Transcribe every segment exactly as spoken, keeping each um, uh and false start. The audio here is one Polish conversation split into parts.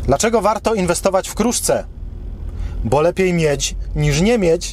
Dlaczego warto inwestować w kruszce? Bo lepiej mieć niż nie mieć.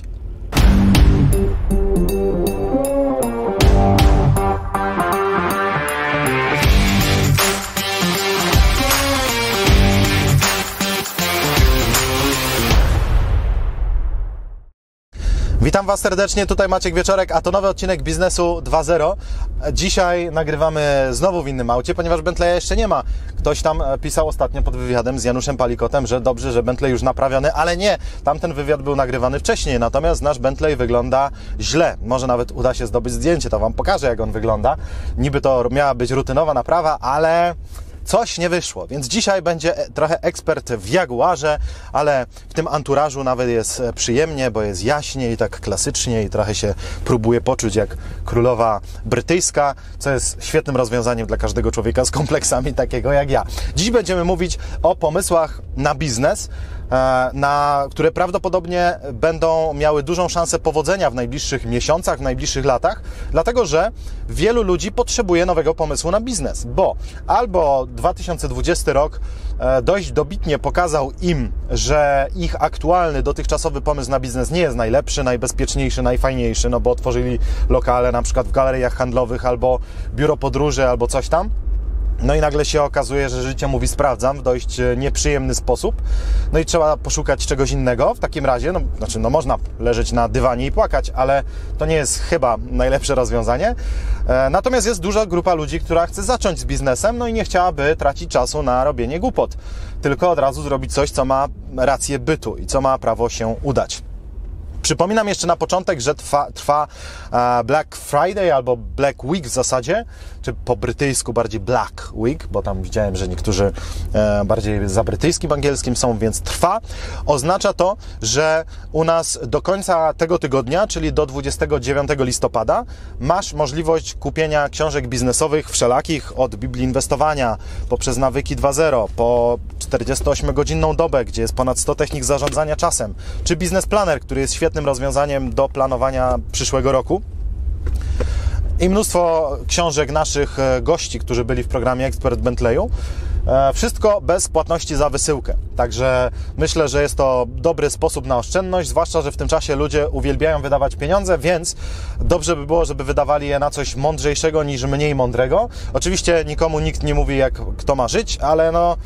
Witam Was serdecznie, tutaj Maciek Wieczorek, a to nowy odcinek Biznesu dwa zero. Dzisiaj nagrywamy znowu w innym aucie, ponieważ Bentleya jeszcze nie ma. Ktoś tam pisał ostatnio pod wywiadem z Januszem Palikotem, że dobrze, że Bentley już naprawiony, ale nie, tamten wywiad był nagrywany wcześniej, natomiast nasz Bentley wygląda źle. Może nawet uda się zdobyć zdjęcie, to Wam pokażę, jak on wygląda. Niby to miała być rutynowa naprawa, ale coś nie wyszło, więc dzisiaj będzie trochę ekspert w Jaguarze, ale w tym anturażu nawet jest przyjemnie, bo jest jaśnie i tak klasycznie i trochę się próbuje poczuć jak królowa brytyjska, co jest świetnym rozwiązaniem dla każdego człowieka z kompleksami takiego jak ja. Dziś będziemy mówić o pomysłach na biznes, na, które prawdopodobnie będą miały dużą szansę powodzenia w najbliższych miesiącach, w najbliższych latach, dlatego że wielu ludzi potrzebuje nowego pomysłu na biznes, bo albo dwa tysiące dwudziesty rok dość dobitnie pokazał im, że ich aktualny, dotychczasowy pomysł na biznes nie jest najlepszy, najbezpieczniejszy, najfajniejszy, no bo otworzyli lokale na przykład w galeriach handlowych albo biuro podróży albo coś tam. No i nagle się okazuje, że życie mówi sprawdzam w dość nieprzyjemny sposób. No i trzeba poszukać czegoś innego. W takim razie, no, znaczy, no można leżeć na dywanie i płakać, ale to nie jest chyba najlepsze rozwiązanie. E, natomiast jest duża grupa ludzi, która chce zacząć z biznesem, no i nie chciałaby tracić czasu na robienie głupot, tylko od razu zrobić coś, co ma rację bytu i co ma prawo się udać. Przypominam jeszcze na początek, że trwa, trwa Black Friday albo Black Week w zasadzie, czy po brytyjsku bardziej Black Week, bo tam widziałem, że niektórzy bardziej za brytyjskim angielskim są, więc trwa. Oznacza to, że u nas do końca tego tygodnia, czyli do dwudziestego dziewiątego listopada, masz możliwość kupienia książek biznesowych wszelakich, od Biblii Inwestowania, poprzez Nawyki dwa zero, po czterdziestoośmiogodzinną dobę, gdzie jest ponad sto technik zarządzania czasem, czy Biznes Planner, który jest świetnym rozwiązaniem do planowania przyszłego roku. I mnóstwo książek naszych gości, którzy byli w programie Ekspert Bentleyu. Wszystko bez płatności za wysyłkę. Także myślę, że jest to dobry sposób na oszczędność, zwłaszcza że w tym czasie ludzie uwielbiają wydawać pieniądze, więc dobrze by było, żeby wydawali je na coś mądrzejszego niż mniej mądrego. Oczywiście nikomu nikt nie mówi, jak kto ma żyć, ale no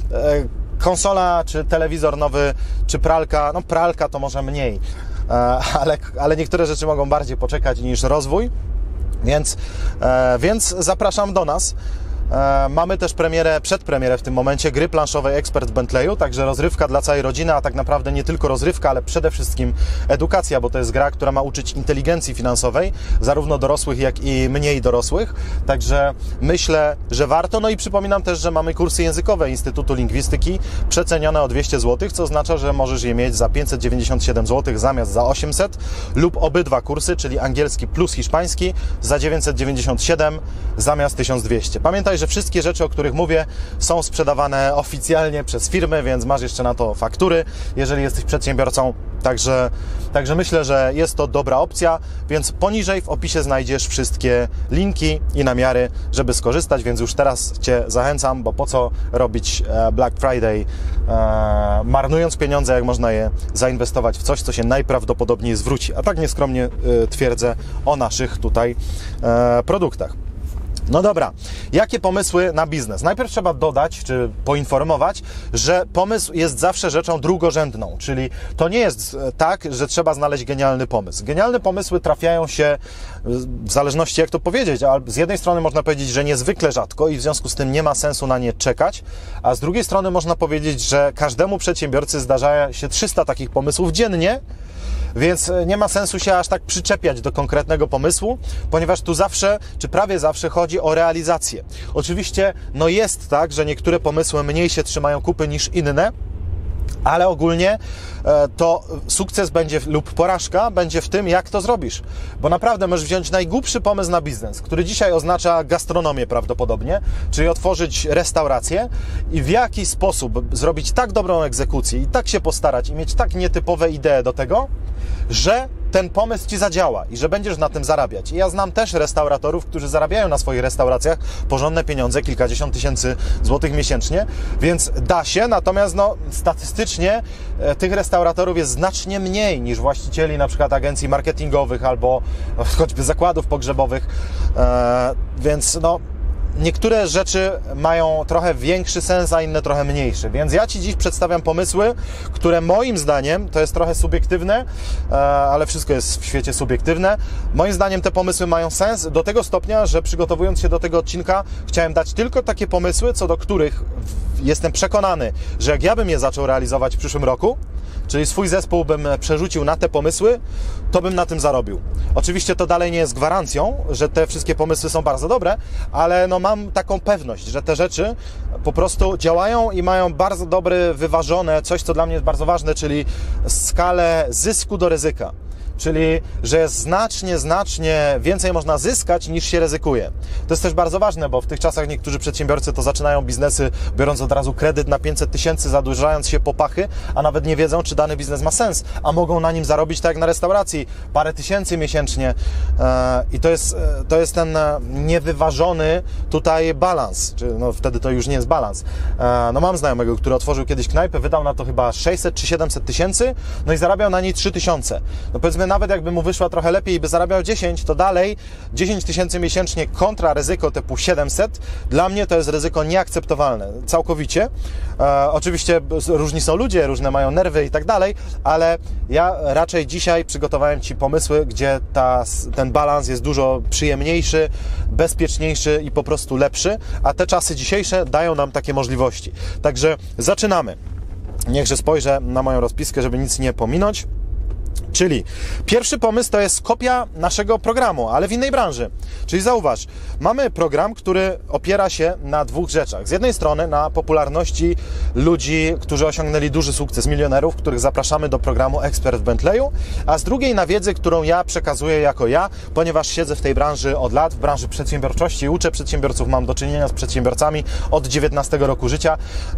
konsola, czy telewizor nowy, czy pralka, no pralka to może mniej, ale, ale niektóre rzeczy mogą bardziej poczekać niż rozwój, więc, więc zapraszam do nas. Mamy też premierę, przedpremierę w tym momencie gry planszowej Ekspert Bentleyu, także rozrywka dla całej rodziny, a tak naprawdę nie tylko rozrywka, ale przede wszystkim edukacja, bo to jest gra, która ma uczyć inteligencji finansowej, zarówno dorosłych, jak i mniej dorosłych, także myślę, że warto. No i przypominam też, że mamy kursy językowe Instytutu Lingwistyki przecenione o dwieście złotych, co oznacza, że możesz je mieć za pięćset dziewięćdziesiąt siedem złotych zamiast za osiemset, lub obydwa kursy, czyli angielski plus hiszpański, za dziewięćset dziewięćdziesiąt siedem zamiast tysiąc dwieście. Pamiętaj, że wszystkie rzeczy, o których mówię, są sprzedawane oficjalnie przez firmy, więc masz jeszcze na to faktury, jeżeli jesteś przedsiębiorcą. Także, także myślę, że jest to dobra opcja, więc poniżej w opisie znajdziesz wszystkie linki i namiary, żeby skorzystać, więc już teraz Cię zachęcam, bo po co robić Black Friday marnując pieniądze, jak można je zainwestować w coś, co się najprawdopodobniej zwróci. A tak nieskromnie twierdzę o naszych tutaj produktach. No dobra, jakie pomysły na biznes? Najpierw trzeba dodać, czy poinformować, że pomysł jest zawsze rzeczą drugorzędną, czyli to nie jest tak, że trzeba znaleźć genialny pomysł. Genialne pomysły trafiają się, w zależności jak to powiedzieć, ale z jednej strony można powiedzieć, że niezwykle rzadko i w związku z tym nie ma sensu na nie czekać, a z drugiej strony można powiedzieć, że każdemu przedsiębiorcy zdarza się trzysta takich pomysłów dziennie, więc nie ma sensu się aż tak przyczepiać do konkretnego pomysłu, ponieważ tu zawsze, czy prawie zawsze chodzi o realizację. Oczywiście no jest tak, że niektóre pomysły mniej się trzymają kupy niż inne, ale ogólnie to sukces będzie lub porażka będzie w tym, jak to zrobisz. Bo naprawdę możesz wziąć najgłupszy pomysł na biznes, który dzisiaj oznacza gastronomię prawdopodobnie, czyli otworzyć restaurację i w jaki sposób zrobić tak dobrą egzekucję i tak się postarać i mieć tak nietypowe idee do tego, że ten pomysł Ci zadziała i że będziesz na tym zarabiać. I ja znam też restauratorów, którzy zarabiają na swoich restauracjach porządne pieniądze, kilkadziesiąt tysięcy złotych miesięcznie, więc da się, natomiast no, statystycznie e, tych restauratorów jest znacznie mniej niż właścicieli na przykład agencji marketingowych albo choćby zakładów pogrzebowych, e, więc no niektóre rzeczy mają trochę większy sens, a inne trochę mniejszy. Więc ja Ci dziś przedstawiam pomysły, które moim zdaniem, to jest trochę subiektywne, ale wszystko jest w świecie subiektywne, moim zdaniem te pomysły mają sens do tego stopnia, że przygotowując się do tego odcinka chciałem dać tylko takie pomysły, co do których jestem przekonany, że jak ja bym je zaczął realizować w przyszłym roku, czyli swój zespół bym przerzucił na te pomysły, to bym na tym zarobił. Oczywiście to dalej nie jest gwarancją, że te wszystkie pomysły są bardzo dobre, ale no mam taką pewność, że te rzeczy po prostu działają i mają bardzo dobre, wyważone, coś co dla mnie jest bardzo ważne, czyli skalę zysku do ryzyka. Czyli, że jest znacznie, znacznie więcej można zyskać niż się ryzykuje. To jest też bardzo ważne, bo w tych czasach niektórzy przedsiębiorcy to zaczynają biznesy biorąc od razu kredyt na pięćset tysięcy, zadłużając się po pachy, a nawet nie wiedzą, czy dany biznes ma sens, a mogą na nim zarobić tak jak na restauracji, parę tysięcy miesięcznie i to jest, to jest ten niewyważony tutaj balans, czy no wtedy to już nie jest balans. No mam znajomego, który otworzył kiedyś knajpę, wydał na to chyba sześćset czy siedemset tysięcy, no i zarabiał na niej trzy tysiące. No powiedzmy, nawet jakby mu wyszła trochę lepiej i by zarabiał dziesięć, to dalej dziesięć tysięcy miesięcznie kontra ryzyko typu siedemset, dla mnie to jest ryzyko nieakceptowalne, całkowicie. E, oczywiście różni są ludzie, różne mają nerwy i tak dalej, ale ja raczej dzisiaj przygotowałem Ci pomysły, gdzie ta, ten balans jest dużo przyjemniejszy, bezpieczniejszy i po prostu lepszy, a te czasy dzisiejsze dają nam takie możliwości. Także zaczynamy. Niechże spojrzę na moją rozpiskę, żeby nic nie pominąć. Czyli pierwszy pomysł to jest kopia naszego programu, ale w innej branży. Czyli zauważ, mamy program, który opiera się na dwóch rzeczach. Z jednej strony na popularności ludzi, którzy osiągnęli duży sukces, milionerów, których zapraszamy do programu Ekspert w Bentleyu, a z drugiej na wiedzę, którą ja przekazuję jako ja, ponieważ siedzę w tej branży od lat, w branży przedsiębiorczości, uczę przedsiębiorców, mam do czynienia z przedsiębiorcami od dziewiętnastego roku życia,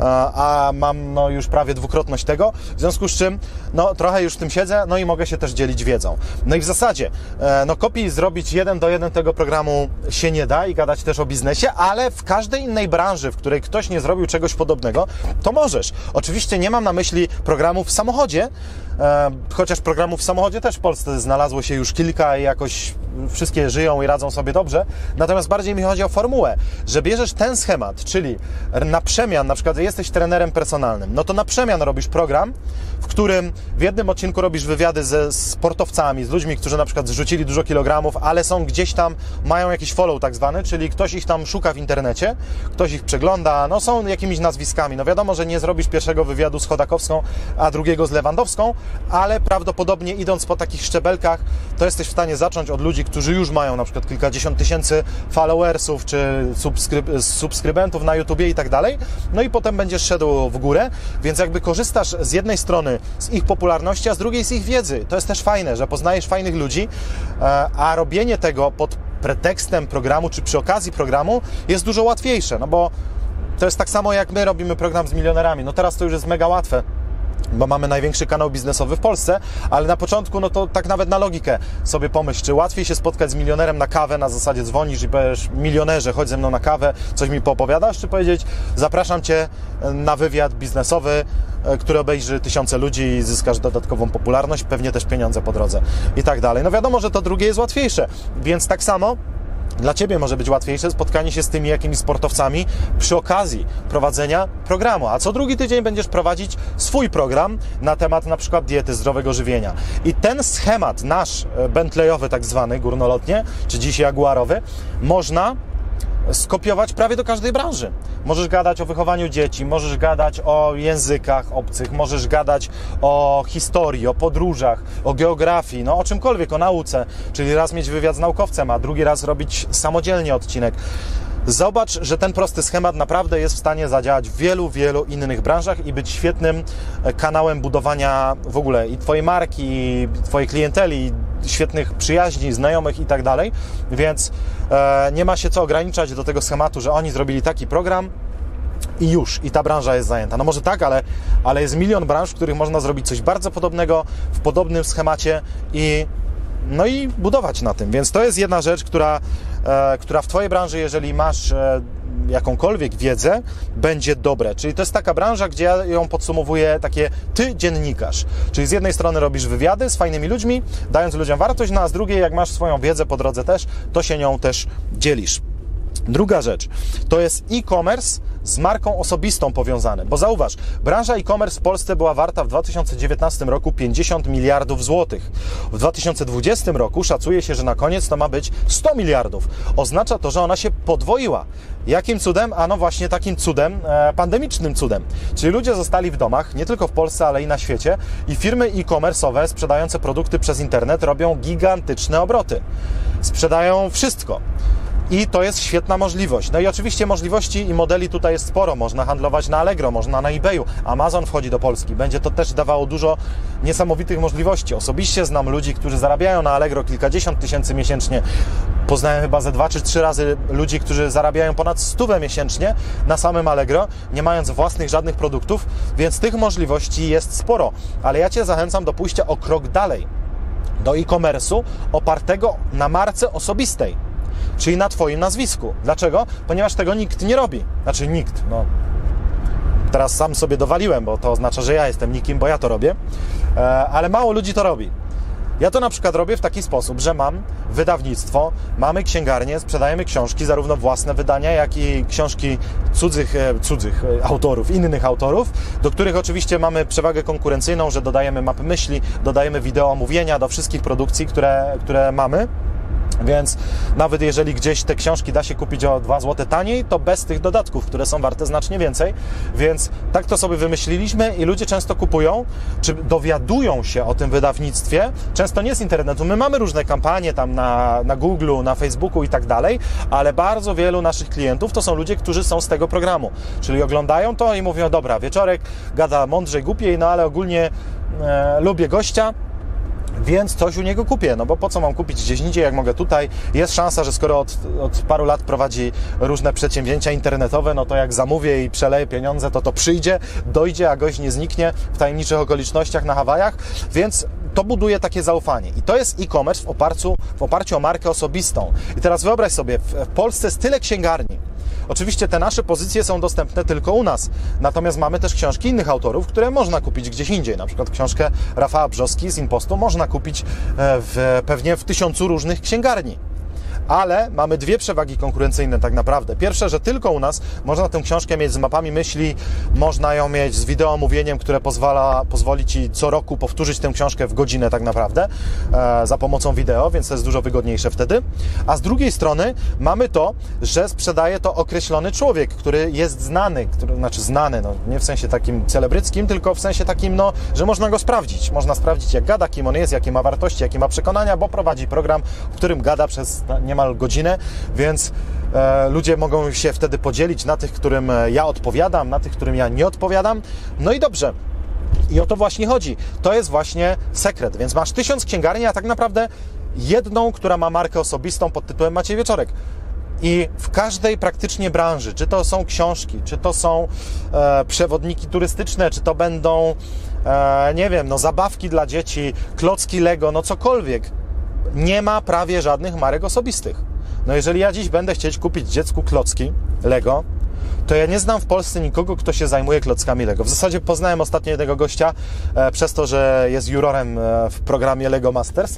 a mam no, już prawie dwukrotność tego, w związku z czym no, trochę już w tym siedzę, no i mogę się też dzielić wiedzą. No i w zasadzie, no kopii zrobić jeden do jeden tego programu się nie da i gadać też o biznesie, ale w każdej innej branży, w której ktoś nie zrobił czegoś podobnego, to możesz. Oczywiście nie mam na myśli programów w samochodzie, chociaż programów w samochodzie też w Polsce znalazło się już kilka i jakoś wszystkie żyją i radzą sobie dobrze, natomiast bardziej mi chodzi o formułę, że bierzesz ten schemat, czyli na przemian, na przykład jesteś trenerem personalnym, no to na przemian robisz program, w którym w jednym odcinku robisz wywiady ze sportowcami, z ludźmi, którzy na przykład zrzucili dużo kilogramów, ale są gdzieś tam, mają jakiś follow tak zwany, czyli ktoś ich tam szuka w internecie, ktoś ich przegląda, no są jakimiś nazwiskami. No wiadomo, że nie zrobisz pierwszego wywiadu z Chodakowską, a drugiego z Lewandowską, ale prawdopodobnie idąc po takich szczebelkach, to jesteś w stanie zacząć od ludzi, którzy już mają na przykład kilkadziesiąt tysięcy followersów, czy subskryb- subskrybentów na YouTubie i tak dalej, no i potem będziesz szedł w górę, więc jakby korzystasz z jednej strony z ich popularności, a z drugiej z ich wiedzy. To jest też fajne, że poznajesz fajnych ludzi, a robienie tego pod pretekstem programu, czy przy okazji programu jest dużo łatwiejsze, no bo to jest tak samo jak my robimy program z milionerami. No teraz to już jest mega łatwe, bo mamy największy kanał biznesowy w Polsce, ale na początku, no to tak nawet na logikę sobie pomyśl, czy łatwiej się spotkać z milionerem na kawę, na zasadzie dzwonisz i powiesz, milionerze, chodź ze mną na kawę, coś mi poopowiadasz, czy powiedzieć, zapraszam Cię na wywiad biznesowy, który obejrzy tysiące ludzi i zyskasz dodatkową popularność, pewnie też pieniądze po drodze i tak dalej. No wiadomo, że to drugie jest łatwiejsze, więc tak samo dla Ciebie może być łatwiejsze spotkanie się z tymi jakimiś sportowcami przy okazji prowadzenia programu, a co drugi tydzień będziesz prowadzić swój program na temat na przykład diety, zdrowego żywienia. I ten schemat nasz Bentleyowy tak zwany, górnolotnie, czy dziś jaguarowy, można skopiować prawie do każdej branży. Możesz gadać o wychowaniu dzieci, możesz gadać o językach obcych, możesz gadać o historii, o podróżach, o geografii, no o czymkolwiek, o nauce, czyli raz mieć wywiad z naukowcem, a drugi raz robić samodzielnie odcinek. Zobacz, że ten prosty schemat naprawdę jest w stanie zadziałać w wielu, wielu innych branżach i być świetnym kanałem budowania w ogóle i Twojej marki, i Twojej klienteli, i świetnych przyjaźni, znajomych i tak dalej, więc e, nie ma się co ograniczać do tego schematu, że oni zrobili taki program i już, i ta branża jest zajęta. No może tak, ale, ale jest milion branż, w których można zrobić coś bardzo podobnego, w podobnym schemacie i no i budować na tym. Więc to jest jedna rzecz, która, e, która w Twojej branży, jeżeli masz e, jakąkolwiek wiedzę, będzie dobre. Czyli to jest taka branża, gdzie ja ją podsumowuję takie ty dziennikarz. Czyli z jednej strony robisz wywiady z fajnymi ludźmi, dając ludziom wartość, no a z drugiej, jak masz swoją wiedzę po drodze też, to się nią też dzielisz. Druga rzecz, to jest e-commerce z marką osobistą powiązane, bo zauważ, branża e-commerce w Polsce była warta w dwa tysiące dziewiętnastym roku pięćdziesiąt miliardów złotych. W dwa tysiące dwudziestym roku szacuje się, że na koniec to ma być sto miliardów. Oznacza to, że ona się podwoiła. Jakim cudem? A no właśnie takim cudem, e, pandemicznym cudem. Czyli ludzie zostali w domach, nie tylko w Polsce, ale i na świecie i firmy e-commerce'owe sprzedające produkty przez internet robią gigantyczne obroty. Sprzedają wszystko. I to jest świetna możliwość. No i oczywiście możliwości i modeli tutaj jest sporo. Można handlować na Allegro, można na eBayu. Amazon wchodzi do Polski. Będzie to też dawało dużo niesamowitych możliwości. Osobiście znam ludzi, którzy zarabiają na Allegro kilkadziesiąt tysięcy miesięcznie. Poznałem chyba ze dwa czy trzy razy ludzi, którzy zarabiają ponad stówę miesięcznie na samym Allegro, nie mając własnych żadnych produktów, więc tych możliwości jest sporo. Ale ja Cię zachęcam do pójścia o krok dalej. Do e-commerce'u opartego na marce osobistej. Czyli na Twoim nazwisku. Dlaczego? Ponieważ tego nikt nie robi. Znaczy nikt, no teraz sam sobie dowaliłem, bo to oznacza, że ja jestem nikim, bo ja to robię, e, ale mało ludzi to robi. Ja to na przykład robię w taki sposób, że mam wydawnictwo, mamy księgarnię, sprzedajemy książki, zarówno własne wydania, jak i książki cudzych, e, cudzych autorów, innych autorów, do których oczywiście mamy przewagę konkurencyjną, że dodajemy mapy myśli, dodajemy wideo omówienia do wszystkich produkcji, które, które mamy. Więc nawet jeżeli gdzieś te książki da się kupić o dwa złote taniej, to bez tych dodatków, które są warte znacznie więcej. Więc tak to sobie wymyśliliśmy i ludzie często kupują, czy dowiadują się o tym wydawnictwie, często nie z internetu. My mamy różne kampanie tam na, na Google'u, na Facebooku i tak dalej, ale bardzo wielu naszych klientów to są ludzie, którzy są z tego programu. Czyli oglądają to i mówią, dobra, Wieczorek gada mądrzej, głupiej, no ale ogólnie e, lubię gościa, więc coś u niego kupię, no bo po co mam kupić gdzieś indziej, jak mogę tutaj? Jest szansa, że skoro od, od paru lat prowadzi różne przedsięwzięcia internetowe, no to jak zamówię i przeleję pieniądze, to to przyjdzie, dojdzie, a gość nie zniknie w tajemniczych okolicznościach na Hawajach, więc to buduje takie zaufanie. I to jest e-commerce w oparciu, w oparciu o markę osobistą. I teraz wyobraź sobie, w Polsce jest tyle księgarni. Oczywiście te nasze pozycje są dostępne tylko u nas, natomiast mamy też książki innych autorów, które można kupić gdzieś indziej. Na przykład książkę Rafała Brzoski z Impostu można kupić w, pewnie w tysiącu różnych księgarni. Ale mamy dwie przewagi konkurencyjne tak naprawdę. Pierwsze, że tylko u nas można tę książkę mieć z mapami myśli, można ją mieć z wideo omówieniem, które pozwala, pozwoli Ci co roku powtórzyć tę książkę w godzinę tak naprawdę e, za pomocą wideo, więc to jest dużo wygodniejsze wtedy. A z drugiej strony mamy to, że sprzedaje to określony człowiek, który jest znany, który, znaczy znany, no, nie w sensie takim celebryckim, tylko w sensie takim, no, że można go sprawdzić. Można sprawdzić, jak gada, kim on jest, jakie ma wartości, jakie ma przekonania, bo prowadzi program, w którym gada przez niemal godzinę, więc e, ludzie mogą się wtedy podzielić na tych, którym ja odpowiadam, na tych, którym ja nie odpowiadam. No i dobrze. I o to właśnie chodzi. To jest właśnie sekret. Więc masz tysiąc księgarni, a tak naprawdę jedną, która ma markę osobistą pod tytułem Maciej Wieczorek. I w każdej praktycznie branży, czy to są książki, czy to są e, przewodniki turystyczne, czy to będą, e, nie wiem, no zabawki dla dzieci, klocki Lego, no cokolwiek, nie ma prawie żadnych marek osobistych. No jeżeli ja dziś będę chcieć kupić dziecku klocki Lego, to ja nie znam w Polsce nikogo, kto się zajmuje klockami Lego. W zasadzie poznałem ostatnio jednego gościa e, przez to, że jest jurorem e, w programie Lego Masters.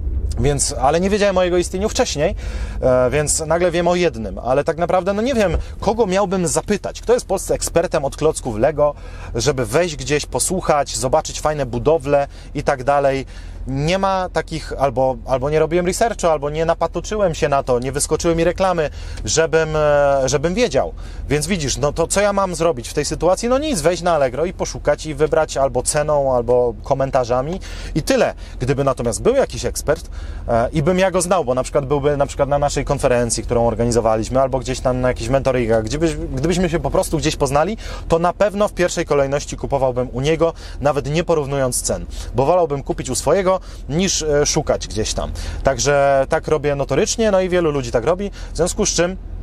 Więc, ale nie wiedziałem o jego istnieniu wcześniej, e, więc nagle wiem o jednym, ale tak naprawdę no nie wiem, kogo miałbym zapytać, kto jest w Polsce ekspertem od klocków Lego, żeby wejść gdzieś, posłuchać, zobaczyć fajne budowle i tak dalej. Nie ma takich, albo, albo nie robiłem researchu, albo nie napatoczyłem się na to, nie wyskoczyły mi reklamy, żebym, żebym wiedział. Więc widzisz, no to co ja mam zrobić w tej sytuacji? No nic, wejść na Allegro i poszukać i wybrać albo ceną, albo komentarzami i tyle. Gdyby natomiast był jakiś ekspert e, i bym ja go znał, bo na przykład byłby na przykład na naszej konferencji, którą organizowaliśmy, albo gdzieś tam na jakichś mentoringach, gdybyś, gdybyśmy się po prostu gdzieś poznali, to na pewno w pierwszej kolejności kupowałbym u niego, nawet nie porównując cen, bo wolałbym kupić u swojego, niż e, szukać gdzieś tam. Także tak robię notorycznie, no i wielu ludzi tak robi, w związku z czym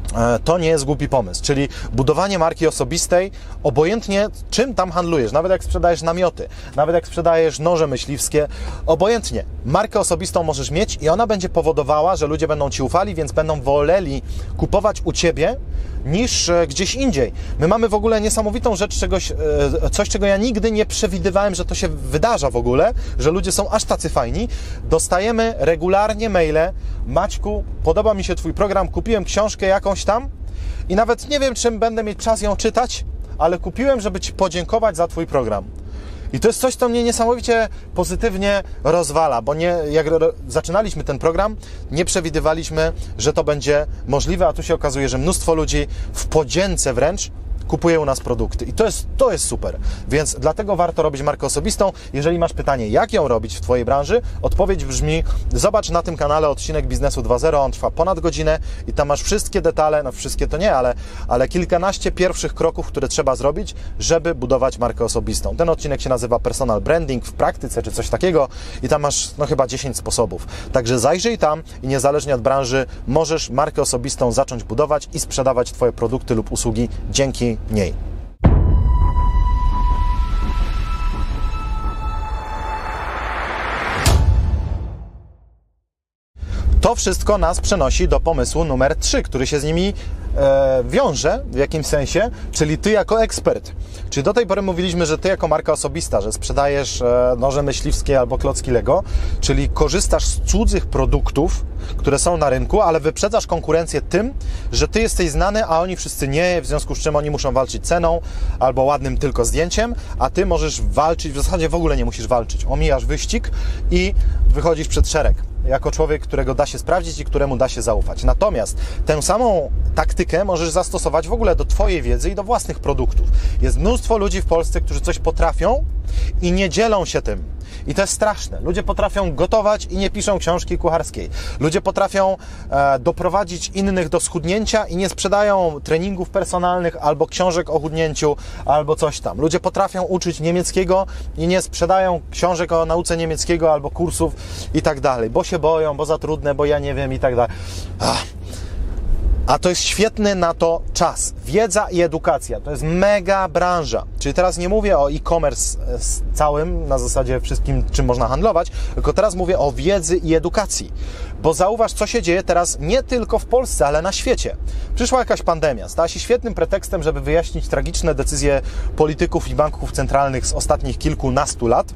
to nie jest głupi pomysł, czyli budowanie marki osobistej, obojętnie czym tam handlujesz, nawet jak sprzedajesz namioty, nawet jak sprzedajesz noże myśliwskie, obojętnie, markę osobistą możesz mieć i ona będzie powodowała, że ludzie będą Ci ufali, więc będą woleli kupować u Ciebie niż gdzieś indziej. My mamy w ogóle niesamowitą rzecz, czegoś, coś, czego ja nigdy nie przewidywałem, że to się wydarza w ogóle, że ludzie są aż tacy fajni. Dostajemy regularnie maile: Maćku, podoba mi się Twój program, kupiłem książkę jakąś tam i nawet nie wiem, czym będę mieć czas ją czytać, ale kupiłem, żeby Ci podziękować za Twój program. I to jest coś, co mnie niesamowicie pozytywnie rozwala, bo nie, jak zaczynaliśmy ten program, nie przewidywaliśmy, że to będzie możliwe, a tu się okazuje, że mnóstwo ludzi w podzięce wręcz kupuje u nas produkty i to jest, to jest super, więc dlatego warto robić markę osobistą. Jeżeli masz pytanie, jak ją robić w Twojej branży, odpowiedź brzmi: zobacz na tym kanale odcinek Biznesu dwa zero, on trwa ponad godzinę i tam masz wszystkie detale, no wszystkie to nie, ale, ale kilkanaście pierwszych kroków, które trzeba zrobić, żeby budować markę osobistą. Ten odcinek się nazywa Personal Branding w praktyce, czy coś takiego i tam masz no chyba dziesięć sposobów. Także zajrzyj tam i niezależnie od branży możesz markę osobistą zacząć budować i sprzedawać Twoje produkty lub usługi dzięki niej. To wszystko nas przenosi do pomysłu numer trzy, który się z nimi e, wiąże w jakimś sensie, czyli Ty jako ekspert. Czyli do tej pory mówiliśmy, że Ty jako marka osobista, że sprzedajesz e, noże myśliwskie albo klocki Lego, czyli korzystasz z cudzych produktów, które są na rynku, ale wyprzedzasz konkurencję tym, że Ty jesteś znany, a oni wszyscy nie, w związku z czym oni muszą walczyć ceną albo ładnym tylko zdjęciem, a Ty możesz walczyć, w zasadzie w ogóle nie musisz walczyć. Omijasz wyścig i wychodzisz przed szereg jako człowiek, którego da się sprawdzić i któremu da się zaufać. Natomiast tę samą taktykę możesz zastosować w ogóle do Twojej wiedzy i do własnych produktów. Jest mnóstwo ludzi w Polsce, którzy coś potrafią i nie dzielą się tym. I to jest straszne. Ludzie potrafią gotować i nie piszą książki kucharskiej. Ludzie potrafią e, doprowadzić innych do schudnięcia i nie sprzedają treningów personalnych albo książek o chudnięciu, albo coś tam. Ludzie potrafią uczyć niemieckiego i nie sprzedają książek o nauce niemieckiego albo kursów i tak dalej, bo się boją, bo za trudne, bo ja nie wiem i tak dalej. Ach. A to jest świetny na to czas. Wiedza i edukacja to jest mega branża. Czyli teraz nie mówię o e-commerce całym, na zasadzie wszystkim, czym można handlować, tylko teraz mówię o wiedzy i edukacji. Bo zauważ, co się dzieje teraz nie tylko w Polsce, ale na świecie. Przyszła jakaś pandemia, stała się świetnym pretekstem, żeby wyjaśnić tragiczne decyzje polityków i banków centralnych z ostatnich kilkunastu lat.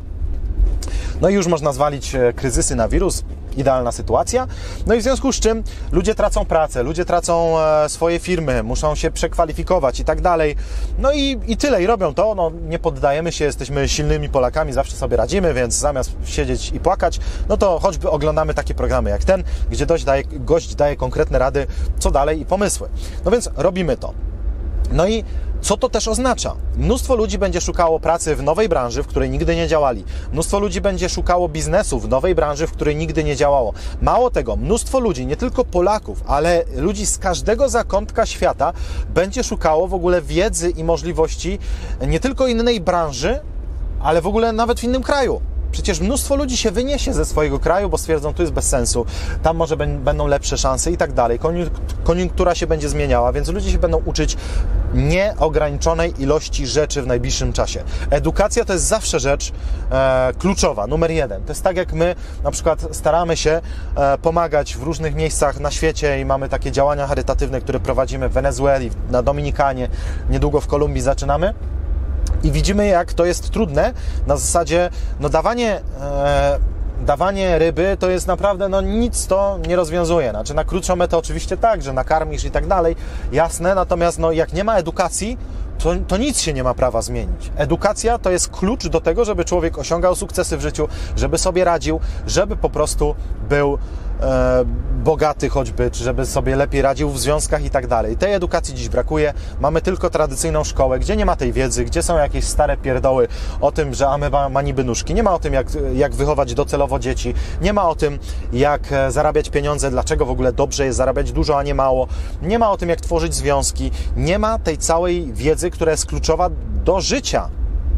No i już można zwalić kryzysy na wirus. Idealna sytuacja. No i w związku z czym ludzie tracą pracę, ludzie tracą e, swoje firmy, muszą się przekwalifikować i tak dalej. No i, i tyle. I robią to. No, nie poddajemy się, jesteśmy silnymi Polakami, zawsze sobie radzimy, więc zamiast siedzieć i płakać, no to choćby oglądamy takie programy jak ten, gdzie dość daje, gość daje konkretne rady, co dalej i pomysły. No więc robimy to. No i co to też oznacza? Mnóstwo ludzi będzie szukało pracy w nowej branży, w której nigdy nie działali. Mnóstwo ludzi będzie szukało biznesu w nowej branży, w której nigdy nie działało. Mało tego, mnóstwo ludzi, nie tylko Polaków, ale ludzi z każdego zakątka świata będzie szukało w ogóle wiedzy i możliwości nie tylko innej branży, ale w ogóle nawet w innym kraju. Przecież mnóstwo ludzi się wyniesie ze swojego kraju, bo stwierdzą, tu jest bez sensu, tam może będą lepsze szanse i tak dalej. Koniunktura się będzie zmieniała, więc ludzie się będą uczyć nieograniczonej ilości rzeczy w najbliższym czasie. Edukacja to jest zawsze rzecz e, kluczowa, numer jeden. To jest tak, jak my na przykład staramy się e, pomagać w różnych miejscach na świecie i mamy takie działania charytatywne, które prowadzimy w Wenezueli, na Dominikanie, niedługo w Kolumbii zaczynamy. I widzimy, jak to jest trudne, na zasadzie, no dawanie, e, dawanie ryby to jest naprawdę, no nic to nie rozwiązuje. Znaczy na krótszą metę oczywiście tak, że nakarmisz i tak dalej, jasne, natomiast no jak nie ma edukacji, to, to nic się nie ma prawa zmienić. Edukacja to jest klucz do tego, żeby człowiek osiągał sukcesy w życiu, żeby sobie radził, żeby po prostu był e, bogaty choćby, czy żeby sobie lepiej radził w związkach i tak dalej. Tej edukacji dziś brakuje. Mamy tylko tradycyjną szkołę, gdzie nie ma tej wiedzy, gdzie są jakieś stare pierdoły o tym, że ameba ma niby nóżki. Nie ma o tym, jak, jak wychować docelowo dzieci. Nie ma o tym, jak zarabiać pieniądze, dlaczego w ogóle dobrze jest zarabiać dużo, a nie mało. Nie ma o tym, jak tworzyć związki. Nie ma tej całej wiedzy, która jest kluczowa do życia.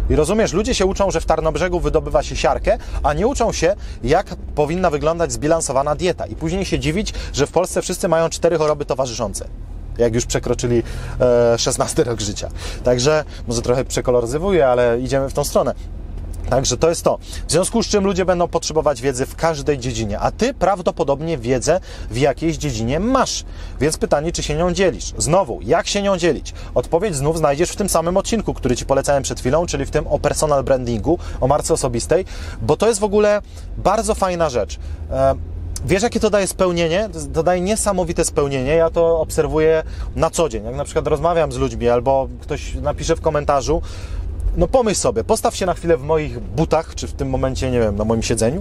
I rozumiesz, ludzie się uczą, że w Tarnobrzegu wydobywa się siarkę, a nie uczą się, jak powinna wyglądać zbilansowana dieta. I później się dziwić, że w Polsce wszyscy mają cztery choroby towarzyszące, jak już przekroczyli e, szesnasty rok życia. Także, może trochę przekoloryzowuję, ale idziemy w tą stronę. Także to jest to. W związku z czym ludzie będą potrzebować wiedzy w każdej dziedzinie, a Ty prawdopodobnie wiedzę w jakiejś dziedzinie masz. Więc pytanie, czy się nią dzielisz? Znowu, jak się nią dzielić? Odpowiedź znów znajdziesz w tym samym odcinku, który Ci polecałem przed chwilą, czyli w tym o personal brandingu, o marce osobistej, bo to jest w ogóle bardzo fajna rzecz. Wiesz, jakie to daje spełnienie? To daje niesamowite spełnienie. Ja to obserwuję na co dzień. Jak na przykład rozmawiam z ludźmi albo ktoś napisze w komentarzu, no pomyśl sobie, postaw się na chwilę w moich butach, czy w tym momencie, nie wiem, na moim siedzeniu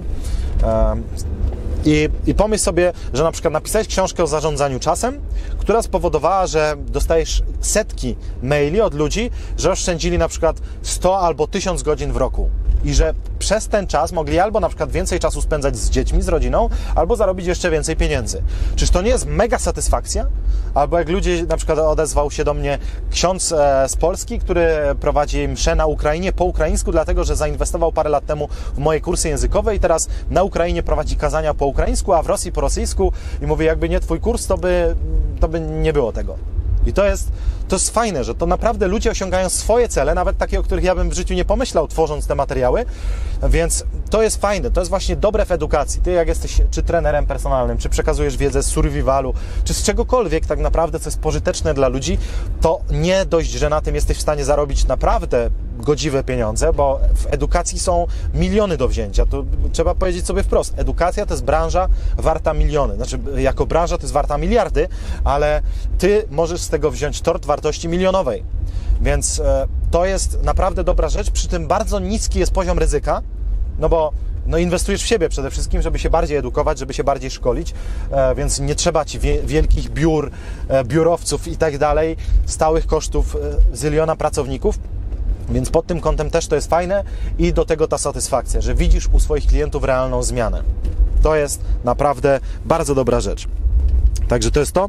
i, i pomyśl sobie, że na przykład napisałeś książkę o zarządzaniu czasem, która spowodowała, że dostajesz setki maili od ludzi, że oszczędzili na przykład sto albo tysiąc godzin w roku i że przez ten czas mogli albo na przykład więcej czasu spędzać z dziećmi, z rodziną, albo zarobić jeszcze więcej pieniędzy. Czyż to nie jest mega satysfakcja? Albo jak ludzie, na przykład odezwał się do mnie ksiądz z Polski, który prowadzi mszę na Ukrainie po ukraińsku, dlatego że zainwestował parę lat temu w moje kursy językowe i teraz na Ukrainie prowadzi kazania po ukraińsku, a w Rosji po rosyjsku i mówi, jakby nie twój kurs, to by, to by nie było tego. I to jest, to jest fajne, że to naprawdę ludzie osiągają swoje cele, nawet takie, o których ja bym w życiu nie pomyślał, tworząc te materiały, więc to jest fajne, to jest właśnie dobre w edukacji. Ty jak jesteś czy trenerem personalnym, czy przekazujesz wiedzę z survivalu, czy z czegokolwiek tak naprawdę, co jest pożyteczne dla ludzi, to nie dość, że na tym jesteś w stanie zarobić naprawdę godziwe pieniądze, bo w edukacji są miliony do wzięcia. To trzeba powiedzieć sobie wprost. Edukacja to jest branża warta miliony. Znaczy, jako branża to jest warta miliardy, ale ty możesz z tego wziąć tort wartości milionowej. Więc e, to jest naprawdę dobra rzecz. Przy tym bardzo niski jest poziom ryzyka, no bo no inwestujesz w siebie przede wszystkim, żeby się bardziej edukować, żeby się bardziej szkolić, e, więc nie trzeba Ci wie, wielkich biur, e, biurowców i tak dalej, stałych kosztów, e, zyliona pracowników. Więc pod tym kątem też to jest fajne i do tego ta satysfakcja, że widzisz u swoich klientów realną zmianę. To jest naprawdę bardzo dobra rzecz. Także to jest to.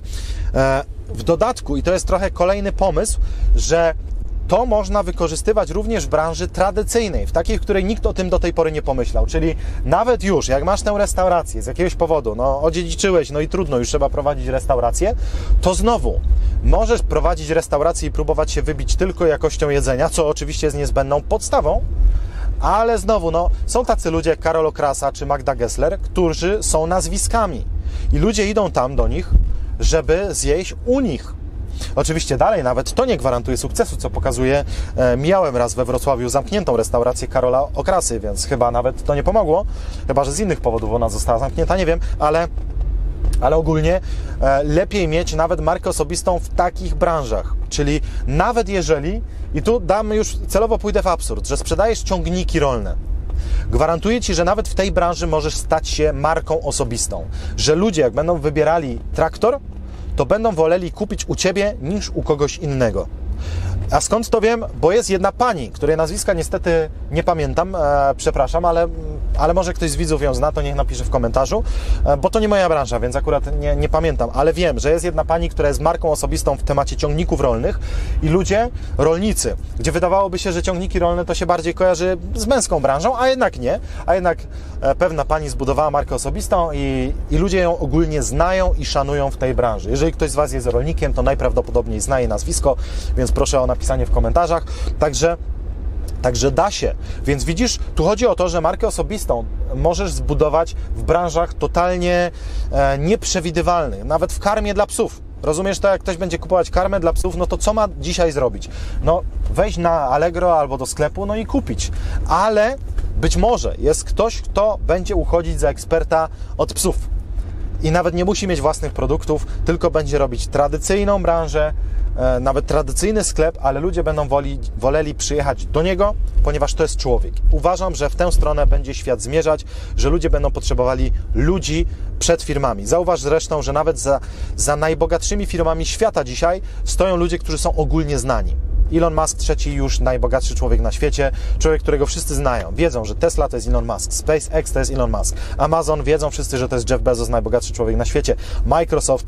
W dodatku, i to jest trochę kolejny pomysł, że to można wykorzystywać również w branży tradycyjnej, w takiej, w której nikt o tym do tej pory nie pomyślał. Czyli nawet już, jak masz tę restaurację z jakiegoś powodu, no odziedziczyłeś, no i trudno, już trzeba prowadzić restaurację, to znowu możesz prowadzić restaurację i próbować się wybić tylko jakością jedzenia, co oczywiście jest niezbędną podstawą, ale znowu, no, są tacy ludzie jak Karol Okrasa czy Magda Gessler, którzy są nazwiskami i ludzie idą tam do nich, żeby zjeść u nich. Oczywiście dalej nawet to nie gwarantuje sukcesu, co pokazuje, e, miałem raz we Wrocławiu zamkniętą restaurację Karola Okrasy, więc chyba nawet to nie pomogło, chyba że z innych powodów ona została zamknięta, nie wiem, ale, ale ogólnie e, lepiej mieć nawet markę osobistą w takich branżach, czyli nawet jeżeli, i tu dam już, celowo pójdę w absurd, że sprzedajesz ciągniki rolne, gwarantuję Ci, że nawet w tej branży możesz stać się marką osobistą, że ludzie jak będą wybierali traktor, to będą woleli kupić u Ciebie niż u kogoś innego. A skąd to wiem? Bo jest jedna pani, której nazwiska niestety nie pamiętam, e, przepraszam, ale, ale może ktoś z widzów ją zna, to niech napisze w komentarzu, e, bo to nie moja branża, więc akurat nie, nie pamiętam, ale wiem, że jest jedna pani, która jest marką osobistą w temacie ciągników rolnych i ludzie, rolnicy, gdzie wydawałoby się, że ciągniki rolne to się bardziej kojarzy z męską branżą, a jednak nie, a jednak e, pewna pani zbudowała markę osobistą i, i ludzie ją ogólnie znają i szanują w tej branży. Jeżeli ktoś z Was jest rolnikiem, to najprawdopodobniej zna jej nazwisko, więc proszę o napisanie w komentarzach. Także, także da się. Więc widzisz, tu chodzi o to, że markę osobistą możesz zbudować w branżach totalnie e, nieprzewidywalnych, nawet w karmie dla psów. Rozumiesz to, jak ktoś będzie kupować karmę dla psów, no to co ma dzisiaj zrobić? No wejść na Allegro albo do sklepu, no i kupić. Ale być może jest ktoś, kto będzie uchodzić za eksperta od psów. I nawet nie musi mieć własnych produktów, tylko będzie robić tradycyjną branżę, e, nawet tradycyjny sklep, ale ludzie będą woli, woleli przyjechać do niego, ponieważ to jest człowiek. Uważam, że w tę stronę będzie świat zmierzać, że ludzie będą potrzebowali ludzi przed firmami. Zauważ zresztą, że nawet za, za najbogatszymi firmami świata dzisiaj stoją ludzie, którzy są ogólnie znani. Elon Musk, trzeci już najbogatszy człowiek na świecie, człowiek, którego wszyscy znają. Wiedzą, że Tesla to jest Elon Musk, SpaceX to jest Elon Musk, Amazon, wiedzą wszyscy, że to jest Jeff Bezos, najbogatszy człowiek na świecie, Microsoft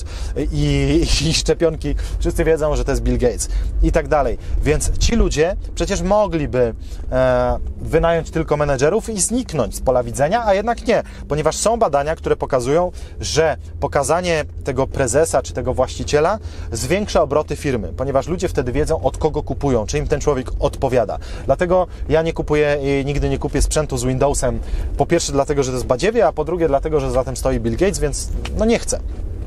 i, i szczepionki, wszyscy wiedzą, że to jest Bill Gates i tak dalej. Więc ci ludzie przecież mogliby e, wynająć tylko menedżerów i zniknąć z pola widzenia, a jednak nie, ponieważ są badania, które pokazują, że pokazanie tego prezesa czy tego właściciela zwiększa obroty firmy, ponieważ ludzie wtedy wiedzą, od kogo kupują, czy im ten człowiek odpowiada. Dlatego ja nie kupuję i nigdy nie kupię sprzętu z Windowsem, po pierwsze dlatego, że to jest badziewie, a po drugie dlatego, że za tym stoi Bill Gates, więc no nie chcę.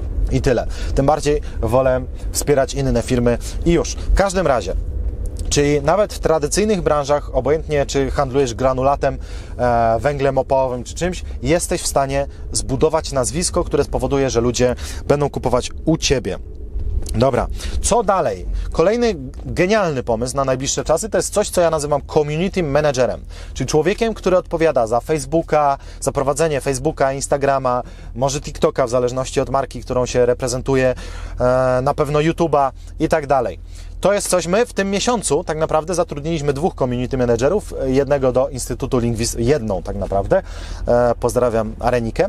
I tyle. Tym bardziej wolę wspierać inne firmy i już. W każdym razie, czyli nawet w tradycyjnych branżach, obojętnie czy handlujesz granulatem, e, węglem opałowym czy czymś, jesteś w stanie zbudować nazwisko, które spowoduje, że ludzie będą kupować u Ciebie. Dobra, co dalej? Kolejny genialny pomysł na najbliższe czasy to jest coś, co ja nazywam community managerem, czyli człowiekiem, który odpowiada za Facebooka, za prowadzenie Facebooka, Instagrama, może TikToka w zależności od marki, którą się reprezentuje, na pewno YouTube'a i tak dalej. To jest coś, my w tym miesiącu tak naprawdę zatrudniliśmy dwóch community managerów, jednego do Instytutu Lingwistyki, jedną tak naprawdę, e, pozdrawiam Arenikę,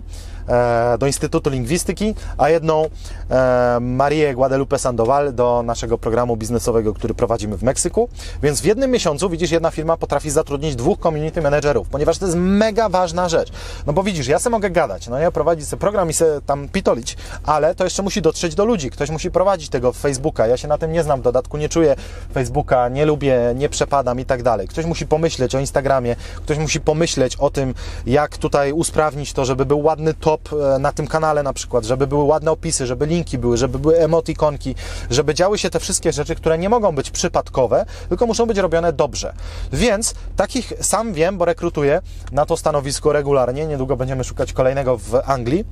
e, do Instytutu Lingwistyki, a jedną e, Marię Guadalupe Sandoval do naszego programu biznesowego, który prowadzimy w Meksyku. Więc w jednym miesiącu, widzisz, jedna firma potrafi zatrudnić dwóch community managerów, ponieważ to jest mega ważna rzecz. No bo widzisz, ja sobie mogę gadać, no ja prowadzić sobie program i sobie tam pitolić, ale to jeszcze musi dotrzeć do ludzi, ktoś musi prowadzić tego Facebooka, ja się na tym nie znam, w dodatku nie czuję Facebooka, nie lubię, nie przepadam i tak dalej. Ktoś musi pomyśleć o Instagramie, ktoś musi pomyśleć o tym, jak tutaj usprawnić to, żeby był ładny top na tym kanale na przykład, żeby były ładne opisy, żeby linki były, żeby były emotikonki, żeby działy się te wszystkie rzeczy, które nie mogą być przypadkowe, tylko muszą być robione dobrze. Więc takich sam wiem, bo rekrutuję na to stanowisko regularnie, niedługo będziemy szukać kolejnego w Anglii.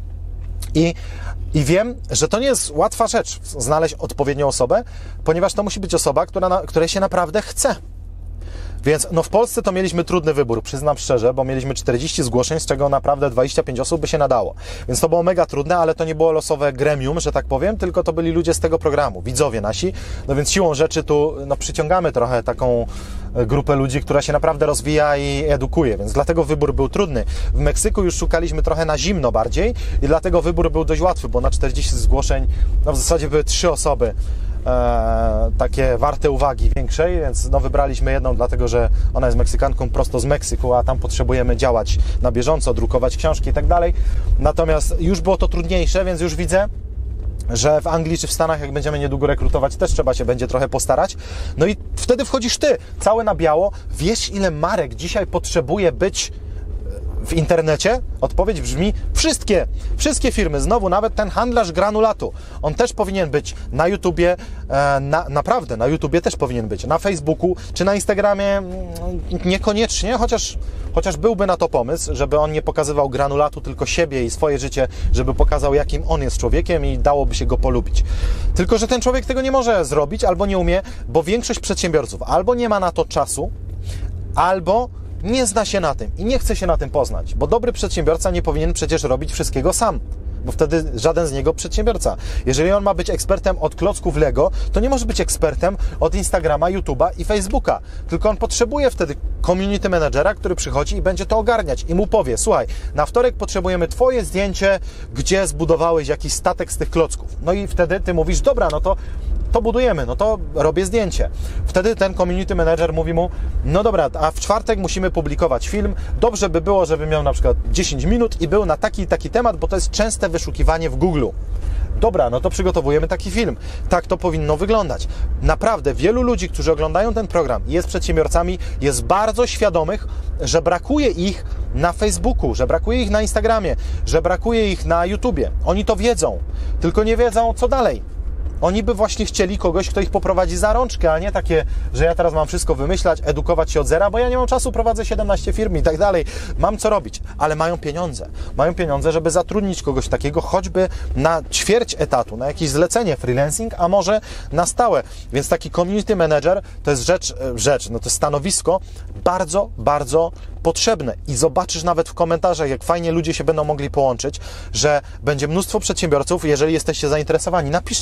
I, I wiem, że to nie jest łatwa rzecz znaleźć odpowiednią osobę, ponieważ to musi być osoba, która na, której się naprawdę chce. Więc no w Polsce to mieliśmy trudny wybór, przyznam szczerze, bo mieliśmy czterdzieści zgłoszeń, z czego naprawdę dwadzieścia pięć osób by się nadało. Więc to było mega trudne, ale to nie było losowe gremium, że tak powiem, tylko to byli ludzie z tego programu, widzowie nasi. No więc siłą rzeczy tu no, przyciągamy trochę taką grupę ludzi, która się naprawdę rozwija i edukuje, więc dlatego wybór był trudny. W Meksyku już szukaliśmy trochę na zimno bardziej i dlatego wybór był dość łatwy, bo na czterdzieści zgłoszeń no w zasadzie były trzy osoby e, takie warte uwagi większej, więc no wybraliśmy jedną, dlatego że ona jest Meksykanką prosto z Meksyku, a tam potrzebujemy działać na bieżąco, drukować książki i tak dalej. Natomiast już było to trudniejsze, więc już widzę, że w Anglii czy w Stanach, jak będziemy niedługo rekrutować, też trzeba się będzie trochę postarać. No i wtedy wchodzisz ty, cały na biało. Wiesz, ile marek dzisiaj potrzebuje być w internecie? Odpowiedź brzmi wszystkie, wszystkie firmy. Znowu, nawet ten handlarz granulatu, on też powinien być na YouTubie, na, naprawdę na YouTubie też powinien być, na Facebooku czy na Instagramie niekoniecznie, chociaż, chociaż byłby na to pomysł, żeby on nie pokazywał granulatu, tylko siebie i swoje życie, żeby pokazał, jakim on jest człowiekiem i dałoby się go polubić. Tylko że ten człowiek tego nie może zrobić albo nie umie, bo większość przedsiębiorców albo nie ma na to czasu, albo nie zna się na tym i nie chce się na tym poznać, bo dobry przedsiębiorca nie powinien przecież robić wszystkiego sam, bo wtedy żaden z niego przedsiębiorca. Jeżeli on ma być ekspertem od klocków Lego, to nie może być ekspertem od Instagrama, YouTube'a i Facebooka, tylko on potrzebuje wtedy community managera, który przychodzi i będzie to ogarniać i mu powie: słuchaj, na wtorek potrzebujemy twoje zdjęcie, gdzie zbudowałeś jakiś statek z tych klocków. No i wtedy ty mówisz: dobra, no to to budujemy, no to robię zdjęcie. Wtedy ten community manager mówi mu: no dobra, a w czwartek musimy publikować film, dobrze by było, żeby miał na przykład dziesięć minut i był na taki i taki temat, bo to jest częste wyszukiwanie w Google. Dobra, no to przygotowujemy taki film. Tak to powinno wyglądać. Naprawdę wielu ludzi, którzy oglądają ten program i jest przedsiębiorcami, jest bardzo świadomych, że brakuje ich na Facebooku, że brakuje ich na Instagramie, że brakuje ich na YouTubie. Oni to wiedzą, tylko nie wiedzą, co dalej. Oni by właśnie chcieli kogoś, kto ich poprowadzi za rączkę, a nie takie, że ja teraz mam wszystko wymyślać, edukować się od zera, bo ja nie mam czasu, prowadzę siedemnaście firm i tak dalej. Mam co robić, ale mają pieniądze. Mają pieniądze, żeby zatrudnić kogoś takiego, choćby na ćwierć etatu, na jakieś zlecenie freelancing, a może na stałe. Więc taki community manager to jest rzecz, rzecz, no to jest stanowisko bardzo, bardzo potrzebne. I zobaczysz nawet w komentarzach, jak fajnie ludzie się będą mogli połączyć, że będzie mnóstwo przedsiębiorców. Jeżeli jesteście zainteresowani, napiszcie, że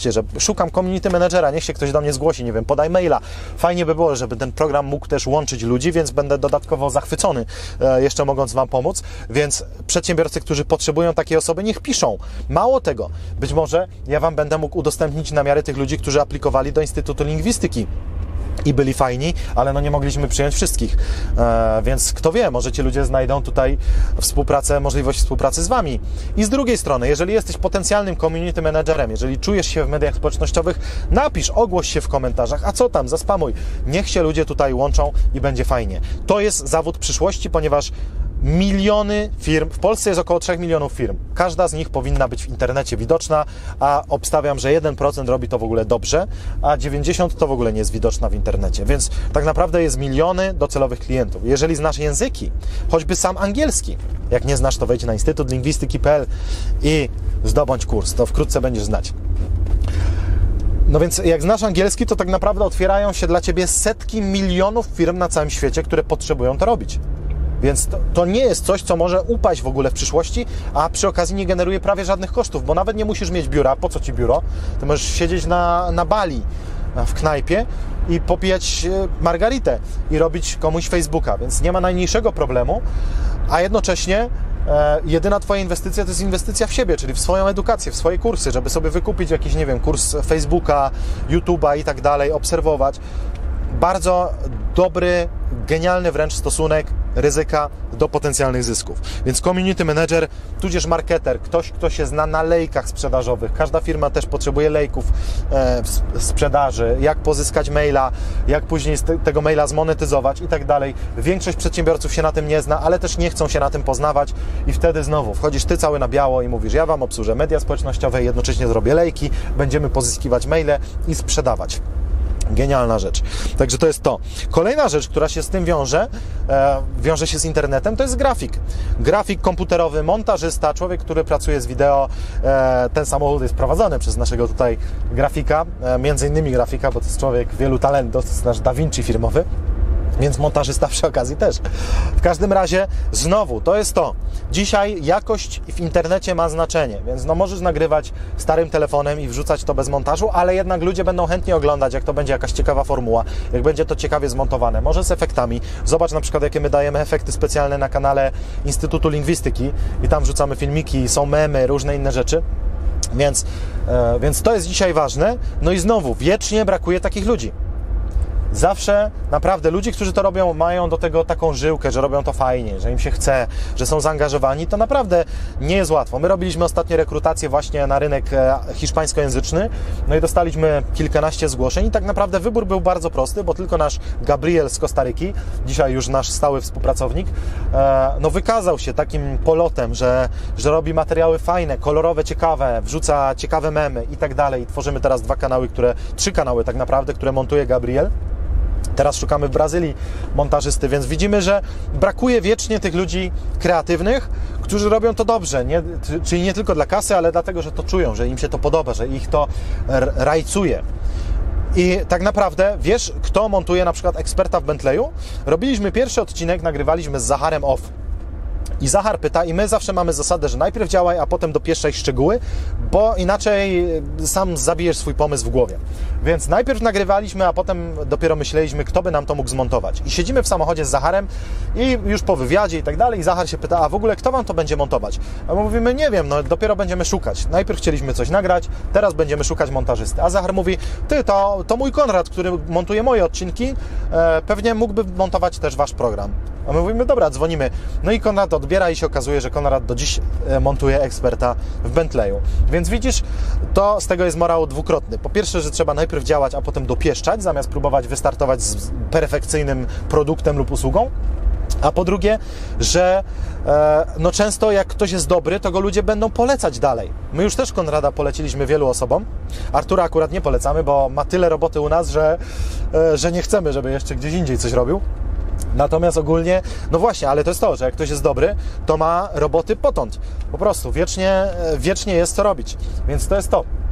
szukam community managera, niech się ktoś do mnie zgłosi, nie wiem, podaj maila. Fajnie by było, żeby ten program mógł też łączyć ludzi, więc będę dodatkowo zachwycony, e, jeszcze mogąc Wam pomóc. Więc przedsiębiorcy, którzy potrzebują takiej osoby, niech piszą. Mało tego, być może ja Wam będę mógł udostępnić namiary tych ludzi, którzy aplikowali do Instytutu Lingwistyki i byli fajni, ale no nie mogliśmy przyjąć wszystkich, e, więc kto wie, może ci ludzie znajdą tutaj współpracę, możliwość współpracy z Wami. I z drugiej strony, jeżeli jesteś potencjalnym community managerem, jeżeli czujesz się w mediach społecznościowych, napisz, ogłoś się w komentarzach, a co tam, zaspamuj. Niech się ludzie tutaj łączą i będzie fajnie. To jest zawód przyszłości, ponieważ miliony firm, w Polsce jest około trzech milionów firm. Każda z nich powinna być w internecie widoczna, a obstawiam, że jeden procent robi to w ogóle dobrze, a dziewięćdziesiąt procent to w ogóle nie jest widoczna w internecie. Więc tak naprawdę jest miliony docelowych klientów. Jeżeli znasz języki, choćby sam angielski, jak nie znasz, to wejdź na instytut lingwistyki kropka p l i zdobądź kurs, to wkrótce będziesz znać. No więc jak znasz angielski, to tak naprawdę otwierają się dla Ciebie setki milionów firm na całym świecie, które potrzebują to robić. Więc to, to nie jest coś, co może upaść w ogóle w przyszłości, a przy okazji nie generuje prawie żadnych kosztów, bo nawet nie musisz mieć biura. Po co Ci biuro? Ty możesz siedzieć na, na Bali, w knajpie i popijać margaritę i robić komuś Facebooka, więc nie ma najmniejszego problemu, a jednocześnie e, jedyna Twoja inwestycja to jest inwestycja w siebie, czyli w swoją edukację, w swoje kursy, żeby sobie wykupić jakiś, nie wiem, kurs Facebooka, YouTube'a i tak dalej, obserwować. Bardzo dobry, genialny wręcz stosunek ryzyka do potencjalnych zysków. Więc community manager, tudzież marketer, ktoś, kto się zna na lejkach sprzedażowych. Każda firma też potrzebuje lejków e, w sprzedaży, jak pozyskać maila, jak później z te, tego maila zmonetyzować i tak dalej. Większość przedsiębiorców się na tym nie zna, ale też nie chcą się na tym poznawać i wtedy znowu wchodzisz Ty cały na biało i mówisz, ja Wam obsłużę media społecznościowe, jednocześnie zrobię lejki, będziemy pozyskiwać maile i sprzedawać. Genialna rzecz. Także to jest to. Kolejna rzecz, która się z tym wiąże, e, wiąże się z internetem, to jest grafik. Grafik komputerowy, montażysta, człowiek, który pracuje z wideo. E, ten samochód jest prowadzony przez naszego tutaj grafika, e, między innymi grafika, bo to jest człowiek wielu talentów, to jest nasz Da Vinci firmowy. Więc montażysta przy okazji też. W każdym razie, znowu, to jest to. Dzisiaj jakość w internecie ma znaczenie, więc no możesz nagrywać starym telefonem i wrzucać to bez montażu, ale jednak ludzie będą chętnie oglądać, jak to będzie jakaś ciekawa formuła, jak będzie to ciekawie zmontowane. Może z efektami. Zobacz na przykład, jakie my dajemy efekty specjalne na kanale Instytutu Lingwistyki i tam wrzucamy filmiki, są memy, różne inne rzeczy. Więc, e, więc to jest dzisiaj ważne. No i znowu, wiecznie brakuje takich ludzi. Zawsze naprawdę ludzi, którzy to robią, mają do tego taką żyłkę, że robią to fajnie, że im się chce, że są zaangażowani, to naprawdę nie jest łatwo. My robiliśmy ostatnio rekrutację właśnie na rynek hiszpańskojęzyczny, no i dostaliśmy kilkanaście zgłoszeń i tak naprawdę wybór był bardzo prosty, bo tylko nasz Gabriel z Kostaryki, dzisiaj już nasz stały współpracownik, no wykazał się takim polotem, że, że robi materiały fajne, kolorowe, ciekawe, wrzuca ciekawe memy i tak dalej. Tworzymy teraz dwa kanały, które, trzy kanały tak naprawdę, które montuje Gabriel. Teraz szukamy w Brazylii montażysty, więc widzimy, że brakuje wiecznie tych ludzi kreatywnych, którzy robią to dobrze, nie, czyli nie tylko dla kasy, ale dlatego, że to czują, że im się to podoba, że ich to rajcuje. I tak naprawdę wiesz, kto montuje na przykład eksperta w Bentleyu? Robiliśmy pierwszy odcinek, nagrywaliśmy z Zacharem Off. I Zachar pyta, i my zawsze mamy zasadę, że najpierw działaj, a potem dopieszczaj szczegóły, bo inaczej sam zabijesz swój pomysł w głowie. Więc najpierw nagrywaliśmy, a potem dopiero myśleliśmy, kto by nam to mógł zmontować. I siedzimy w samochodzie z Zacharem i już po wywiadzie i tak dalej, i Zachar się pyta, a w ogóle kto wam to będzie montować? A my mówimy, nie wiem, no dopiero będziemy szukać. Najpierw chcieliśmy coś nagrać, teraz będziemy szukać montażysty. A Zachar mówi, ty, to, to mój Konrad, który montuje moje odcinki, e, pewnie mógłby montować też wasz program. A my mówimy, dobra, dzwonimy. No i Konrad odbiera i się okazuje, że Konrad do dziś montuje eksperta w Bentleyu. Więc widzisz, to z tego jest morał dwukrotny. Po pierwsze, że trzeba najpierw działać, a potem dopieszczać, zamiast próbować wystartować z perfekcyjnym produktem lub usługą. A po drugie, że e, no często jak ktoś jest dobry, to go ludzie będą polecać dalej. My już też Konrada poleciliśmy wielu osobom. Artura akurat nie polecamy, bo ma tyle roboty u nas, że, e, że nie chcemy, żeby jeszcze gdzieś indziej coś robił. Natomiast ogólnie, no właśnie, ale to jest to, że jak ktoś jest dobry, to ma roboty potąd. Po prostu, wiecznie, wiecznie jest co robić. Więc to jest to.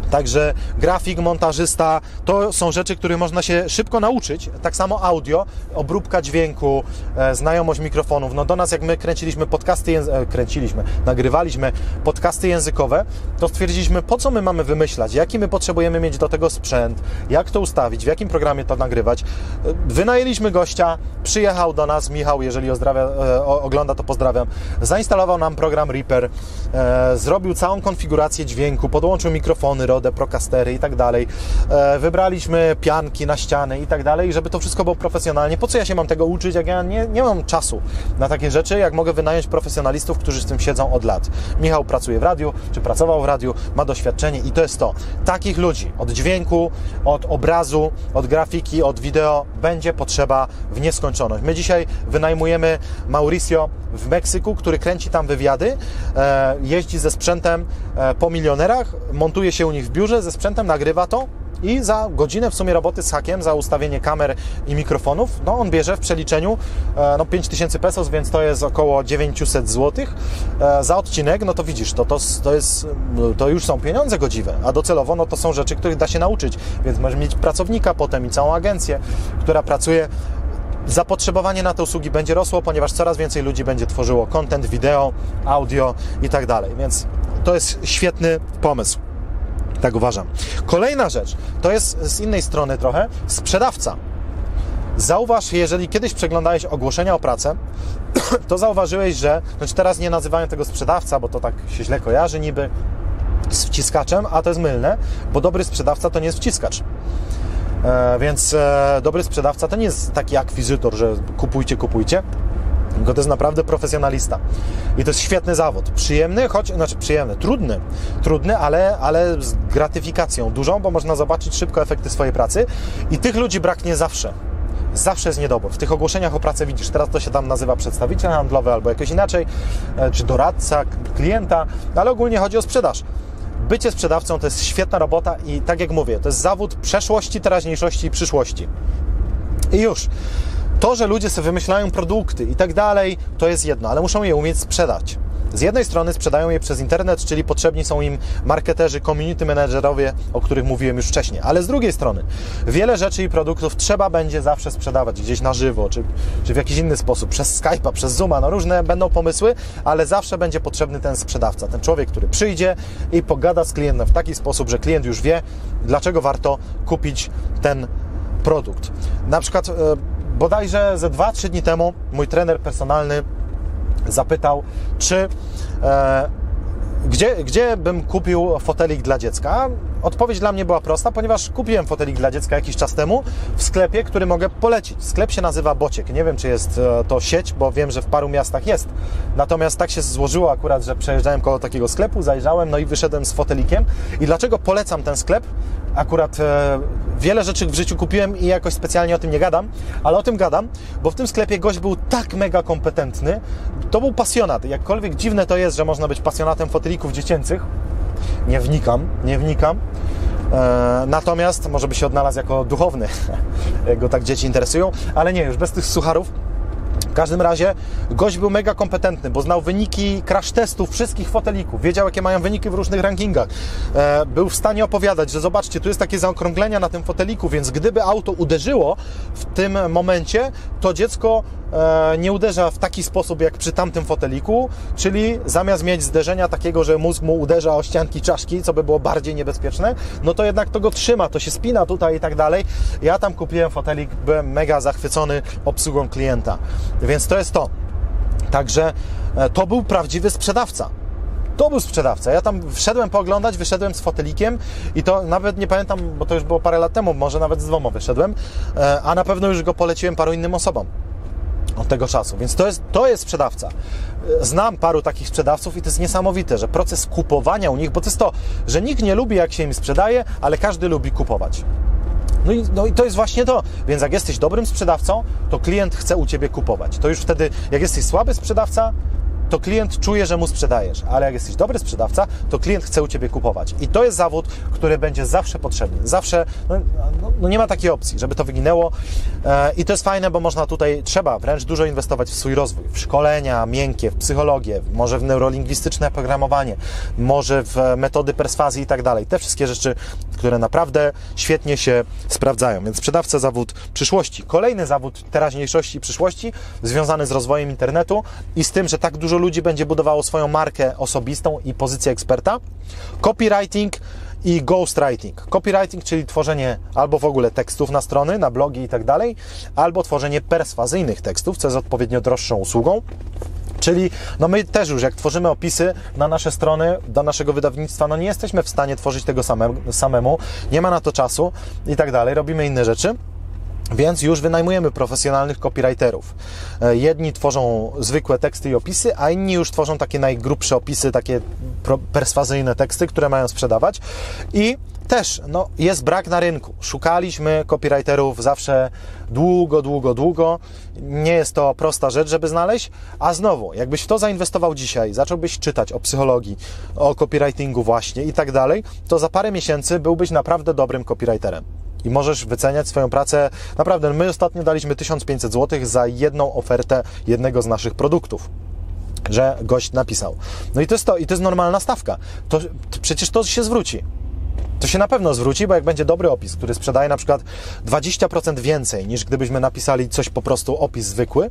Także grafik, montażysta, to są rzeczy, których można się szybko nauczyć. Tak samo audio, obróbka dźwięku, e, znajomość mikrofonów. No do nas, jak my kręciliśmy podcasty, języ- e, kręciliśmy, nagrywaliśmy podcasty językowe, to stwierdziliśmy, po co my mamy wymyślać, jaki my potrzebujemy mieć do tego sprzęt, jak to ustawić, w jakim programie to nagrywać. E, wynajęliśmy gościa, przyjechał do nas, Michał, jeżeli ozdrawia, e, ogląda, to pozdrawiam, zainstalował nam program Reaper, e, zrobił całą konfigurację dźwięku, podłączył mikrofony, Rode, Procastery i tak dalej. E, wybraliśmy pianki na ściany i tak dalej, żeby to wszystko było profesjonalnie. Po co ja się mam tego uczyć, jak ja nie, nie mam czasu na takie rzeczy, jak mogę wynająć profesjonalistów, którzy z tym siedzą od lat. Michał pracuje w radiu, czy pracował w radiu, ma doświadczenie i to jest to. Takich ludzi od dźwięku, od obrazu, od grafiki, od wideo będzie potrzeba w nieskończoność. My dzisiaj wynajmujemy Mauricio w Meksyku, który kręci tam wywiady, e, jeździ ze sprzętem e, po milionerach, montuje się u nich w biurze ze sprzętem, nagrywa to i za godzinę w sumie roboty z hakiem, za ustawienie kamer i mikrofonów, no on bierze w przeliczeniu e, no pięć tysięcy pesos, więc to jest około dziewięćset złotych e, za odcinek, no to widzisz, to, to, to, jest, to już są pieniądze godziwe, a docelowo no to są rzeczy, których da się nauczyć, więc możesz mieć pracownika potem i całą agencję, która pracuje. Zapotrzebowanie na te usługi będzie rosło, ponieważ coraz więcej ludzi będzie tworzyło content, wideo, audio i tak dalej, więc to jest świetny pomysł. Tak uważam. Kolejna rzecz, to jest z innej strony trochę, sprzedawca. Zauważ, jeżeli kiedyś przeglądałeś ogłoszenia o pracę, to zauważyłeś, że, znaczy teraz nie nazywają tego sprzedawca, bo to tak się źle kojarzy niby z wciskaczem, a to jest mylne, bo dobry sprzedawca to nie jest wciskacz. E, więc e, dobry sprzedawca to nie jest taki akwizytor, że kupujcie, kupujcie, tylko to jest naprawdę profesjonalista. I to jest świetny zawód. Przyjemny, choć, znaczy przyjemny, trudny, trudny, ale, ale z gratyfikacją dużą, bo można zobaczyć szybko efekty swojej pracy i tych ludzi braknie zawsze. Zawsze jest niedobór. W tych ogłoszeniach o pracę widzisz, teraz to się tam nazywa przedstawiciel handlowy albo jakoś inaczej, e, czy doradca klienta, ale ogólnie chodzi o sprzedaż. Bycie sprzedawcą to jest świetna robota i tak jak mówię, to jest zawód przeszłości, teraźniejszości i przyszłości. I już. To, że ludzie sobie wymyślają produkty i tak dalej, to jest jedno, ale muszą je umieć sprzedać. Z jednej strony sprzedają je przez internet, czyli potrzebni są im marketerzy, community managerowie, o których mówiłem już wcześniej, ale z drugiej strony wiele rzeczy i produktów trzeba będzie zawsze sprzedawać gdzieś na żywo, czy, czy w jakiś inny sposób, przez Skype'a, przez Zooma, no różne będą pomysły, ale zawsze będzie potrzebny ten sprzedawca, ten człowiek, który przyjdzie i pogada z klientem w taki sposób, że klient już wie, dlaczego warto kupić ten produkt. Na przykład bodajże ze dwa trzy dni temu mój trener personalny zapytał, czy e, gdzie, gdzie bym kupił fotelik dla dziecka. Odpowiedź dla mnie była prosta, ponieważ kupiłem fotelik dla dziecka jakiś czas temu w sklepie, który mogę polecić. Sklep się nazywa Bociek. Nie wiem, czy jest to sieć, bo wiem, że w paru miastach jest. Natomiast tak się złożyło akurat, że przejeżdżałem koło takiego sklepu, zajrzałem, no i wyszedłem z fotelikiem. I dlaczego polecam ten sklep? Akurat e, wiele rzeczy w życiu kupiłem i jakoś specjalnie o tym nie gadam, ale o tym gadam, bo w tym sklepie gość był tak mega kompetentny, to był pasjonat. Jakkolwiek dziwne to jest, że można być pasjonatem fotelików dziecięcych, nie wnikam, nie wnikam, e, natomiast może by się odnalazł jako duchowny, jak go tak dzieci interesują, ale nie, już bez tych sucharów. W każdym razie gość był mega kompetentny, bo znał wyniki crash testów wszystkich fotelików, wiedział, jakie mają wyniki w różnych rankingach. E, był w stanie opowiadać, że zobaczcie, tu jest takie zaokrąglenia na tym foteliku, więc gdyby auto uderzyło w tym momencie, to dziecko e, nie uderza w taki sposób, jak przy tamtym foteliku, czyli zamiast mieć zderzenia takiego, że mózg mu uderza o ścianki czaszki, co by było bardziej niebezpieczne, no to jednak to go trzyma, to się spina tutaj i tak dalej. Ja tam kupiłem fotelik, byłem mega zachwycony obsługą klienta. Więc to jest to. Także to był prawdziwy sprzedawca. To był sprzedawca. Ja tam wszedłem pooglądać, wyszedłem z fotelikiem i to nawet nie pamiętam, bo to już było parę lat temu, może nawet z dwoma wyszedłem, a na pewno już go poleciłem paru innym osobom od tego czasu. Więc to jest, to jest sprzedawca. Znam paru takich sprzedawców i to jest niesamowite, że proces kupowania u nich, bo to jest to, że nikt nie lubi, jak się im sprzedaje, ale każdy lubi kupować. No i, no i to jest właśnie to. Więc jak jesteś dobrym sprzedawcą, to klient chce u Ciebie kupować. To już wtedy, jak jesteś słaby sprzedawca, to klient czuje, że mu sprzedajesz, ale jak jesteś dobry sprzedawca, to klient chce u Ciebie kupować. I to jest zawód, który będzie zawsze potrzebny. Zawsze, no, no, no nie ma takiej opcji, żeby to wyginęło. E, I to jest fajne, bo można tutaj, trzeba wręcz dużo inwestować w swój rozwój, w szkolenia miękkie, w psychologię, może w neurolingwistyczne programowanie, może w metody perswazji i tak dalej. Te wszystkie rzeczy, które naprawdę świetnie się sprawdzają. Więc sprzedawca, zawód przyszłości. Kolejny zawód teraźniejszości i przyszłości, związany z rozwojem internetu i z tym, że tak dużo ludzi będzie budowało swoją markę osobistą i pozycję eksperta. Copywriting i ghostwriting. Copywriting, czyli tworzenie albo w ogóle tekstów na strony, na blogi i tak dalej, albo tworzenie perswazyjnych tekstów, co jest odpowiednio droższą usługą. Czyli no my też już, jak tworzymy opisy na nasze strony, do naszego wydawnictwa, no nie jesteśmy w stanie tworzyć tego samemu, nie ma na to czasu i tak dalej, robimy inne rzeczy. Więc już wynajmujemy profesjonalnych copywriterów. Jedni tworzą zwykłe teksty i opisy, a inni już tworzą takie najgrubsze opisy, takie perswazyjne teksty, które mają sprzedawać. I też no, jest brak na rynku. Szukaliśmy copywriterów zawsze długo, długo, długo. Nie jest to prosta rzecz, żeby znaleźć. A znowu, jakbyś w to zainwestował dzisiaj, zacząłbyś czytać o psychologii, o copywritingu właśnie i tak dalej, to za parę miesięcy byłbyś naprawdę dobrym copywriterem. I możesz wyceniać swoją pracę. Naprawdę, my ostatnio daliśmy tysiąc pięćset złotych za jedną ofertę jednego z naszych produktów, że gość napisał. No i to jest to, i to jest normalna stawka. To, to przecież to się zwróci. To się na pewno zwróci, bo jak będzie dobry opis, który sprzedaje na przykład dwadzieścia procent więcej, niż gdybyśmy napisali coś po prostu opis zwykły,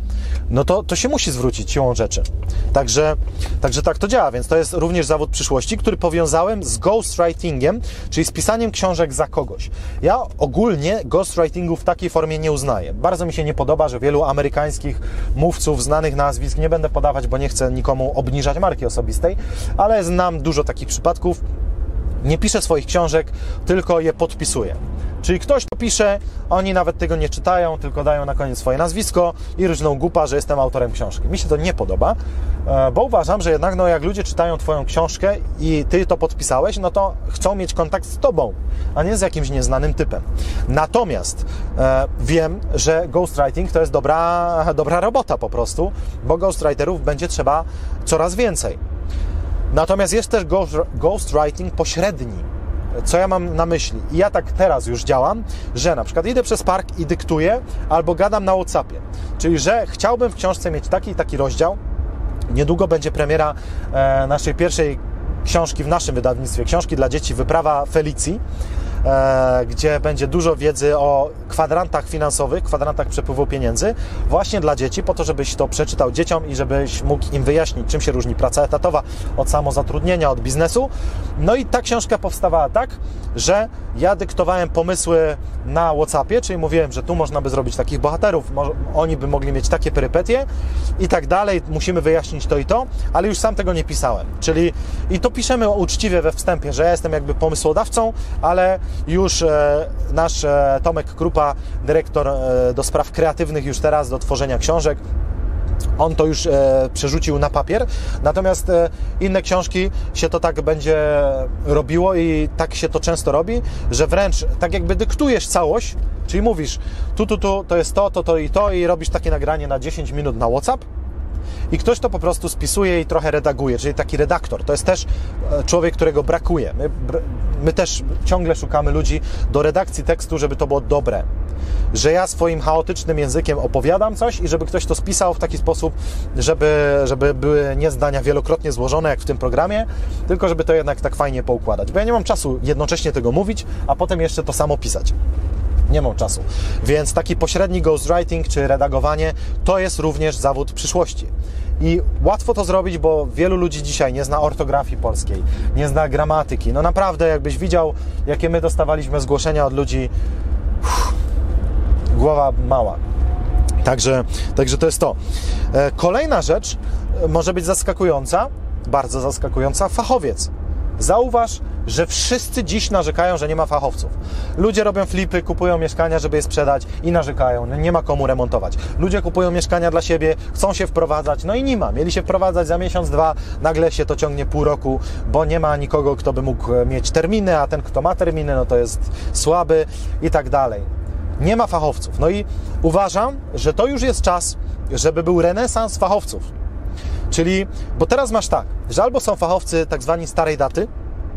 no to, to się musi zwrócić siłą rzeczy. Także, także tak to działa, więc to jest również zawód przyszłości, który powiązałem z ghostwritingiem, czyli z pisaniem książek za kogoś. Ja ogólnie ghostwritingu w takiej formie nie uznaję. Bardzo mi się nie podoba, że wielu amerykańskich mówców, znanych nazwisk, nie będę podawać, bo nie chcę nikomu obniżać marki osobistej, ale znam dużo takich przypadków. Nie pisze swoich książek, tylko je podpisuje. Czyli ktoś to pisze, oni nawet tego nie czytają, tylko dają na koniec swoje nazwisko i różną gupa, że jestem autorem książki. Mi się to nie podoba, bo uważam, że jednak no, jak ludzie czytają Twoją książkę i Ty to podpisałeś, no to chcą mieć kontakt z Tobą, a nie z jakimś nieznanym typem. Natomiast e, wiem, że ghostwriting to jest dobra, dobra robota po prostu, bo ghostwriterów będzie trzeba coraz więcej. Natomiast jest też ghostwriting pośredni. Co ja mam na myśli? I ja tak teraz już działam, że na przykład idę przez park i dyktuję albo gadam na WhatsAppie. Czyli, że chciałbym w książce mieć taki i taki rozdział. Niedługo będzie premiera e, naszej pierwszej książki w naszym wydawnictwie, książki dla dzieci Wyprawa Felicji, e, gdzie będzie dużo wiedzy o kwadrantach finansowych, kwadrantach przepływu pieniędzy, właśnie dla dzieci, po to, żebyś to przeczytał dzieciom i żebyś mógł im wyjaśnić, czym się różni praca etatowa od samozatrudnienia, od biznesu. No i ta książka powstawała tak, że ja dyktowałem pomysły na WhatsAppie, czyli mówiłem, że tu można by zrobić takich bohaterów, oni by mogli mieć takie perypetie i tak dalej, musimy wyjaśnić to i to, ale już sam tego nie pisałem. Czyli i to piszemy uczciwie we wstępie, że ja jestem jakby pomysłodawcą, ale już e, nasz e, Tomek Krupa, dyrektor e, do spraw kreatywnych już teraz, do tworzenia książek, on to już e, przerzucił na papier, natomiast e, inne książki się to tak będzie robiło i tak się to często robi, że wręcz tak jakby dyktujesz całość, czyli mówisz tu, tu, tu, to jest to, to, to i to i robisz takie nagranie na dziesięć minut na WhatsApp i ktoś to po prostu spisuje i trochę redaguje, czyli taki redaktor. To jest też człowiek, którego brakuje. My, my też ciągle szukamy ludzi do redakcji tekstu, żeby to było dobre. Że ja swoim chaotycznym językiem opowiadam coś i żeby ktoś to spisał w taki sposób, żeby, żeby były nie zdania wielokrotnie złożone, jak w tym programie, tylko żeby to jednak tak fajnie poukładać. Bo ja nie mam czasu jednocześnie tego mówić, a potem jeszcze to samo pisać. Nie mam czasu. Więc taki pośredni ghostwriting czy redagowanie to jest również zawód przyszłości. I łatwo to zrobić, bo wielu ludzi dzisiaj nie zna ortografii polskiej, nie zna gramatyki. No naprawdę, jakbyś widział, jakie my dostawaliśmy zgłoszenia od ludzi, uff, głowa mała. Także, także to jest to. Kolejna rzecz może być zaskakująca, bardzo zaskakująca, fachowiec. Zauważ, że wszyscy dziś narzekają, że nie ma fachowców. Ludzie robią flipy, kupują mieszkania, żeby je sprzedać i narzekają, nie ma komu remontować. Ludzie kupują mieszkania dla siebie, chcą się wprowadzać, no i nie ma. Mieli się wprowadzać za miesiąc, dwa, nagle się to ciągnie pół roku, bo nie ma nikogo, kto by mógł mieć terminy, a ten, kto ma terminy, no to jest słaby i tak dalej. Nie ma fachowców. No i uważam, że to już jest czas, żeby był renesans fachowców. Czyli, bo teraz masz tak, że albo są fachowcy tak zwani starej daty,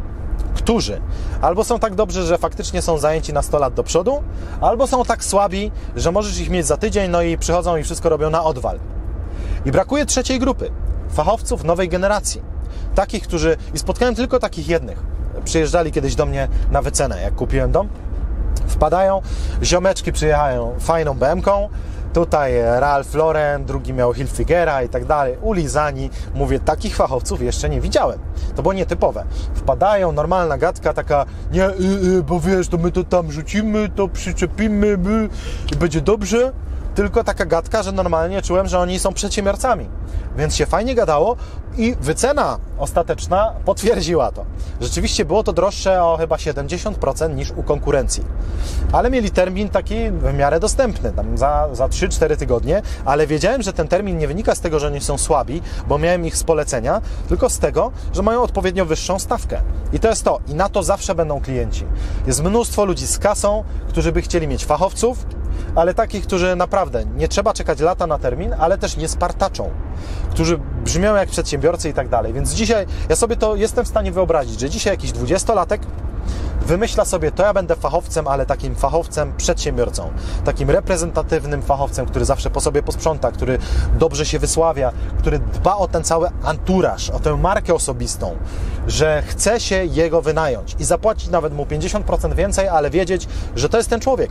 którzy albo są tak dobrzy, że faktycznie są zajęci na sto lat do przodu, albo są tak słabi, że możesz ich mieć za tydzień, no i przychodzą i wszystko robią na odwal. I brakuje trzeciej grupy, fachowców nowej generacji. Takich, którzy... I spotkałem tylko takich jednych. Przyjeżdżali kiedyś do mnie na wycenę, jak kupiłem dom. Wpadają, ziomeczki przyjechają fajną B M ką, tutaj Ralph Lauren, drugi miał Hilfigera i tak dalej, ulizani. Mówię, takich fachowców jeszcze nie widziałem. To było nietypowe. Wpadają, normalna gadka taka, nie, y, y, bo wiesz, to my to tam rzucimy, to przyczepimy, my, i będzie dobrze. Tylko taka gadka, że normalnie czułem, że oni są przedsiębiorcami. Więc się fajnie gadało i wycena ostateczna potwierdziła to. Rzeczywiście było to droższe o chyba siedemdziesiąt procent niż u konkurencji. Ale mieli termin taki w miarę dostępny, tam za, za trzy cztery tygodnie, ale wiedziałem, że ten termin nie wynika z tego, że oni są słabi, bo miałem ich z polecenia, tylko z tego, że mają odpowiednio wyższą stawkę. I to jest to. I na to zawsze będą klienci. Jest mnóstwo ludzi z kasą, którzy by chcieli mieć fachowców, ale takich, którzy naprawdę nie trzeba czekać lata na termin, ale też nie spartaczą, którzy brzmią jak przedsiębiorcy i tak dalej. Więc dzisiaj ja sobie to jestem w stanie wyobrazić, że dzisiaj jakiś dwudziestolatek wymyśla sobie, to ja będę fachowcem, ale takim fachowcem przedsiębiorcą, takim reprezentatywnym fachowcem, który zawsze po sobie posprząta, który dobrze się wysławia, który dba o ten cały anturaż, o tę markę osobistą, że chce się jego wynająć i zapłacić nawet mu pięćdziesiąt procent więcej, ale wiedzieć, że to jest ten człowiek.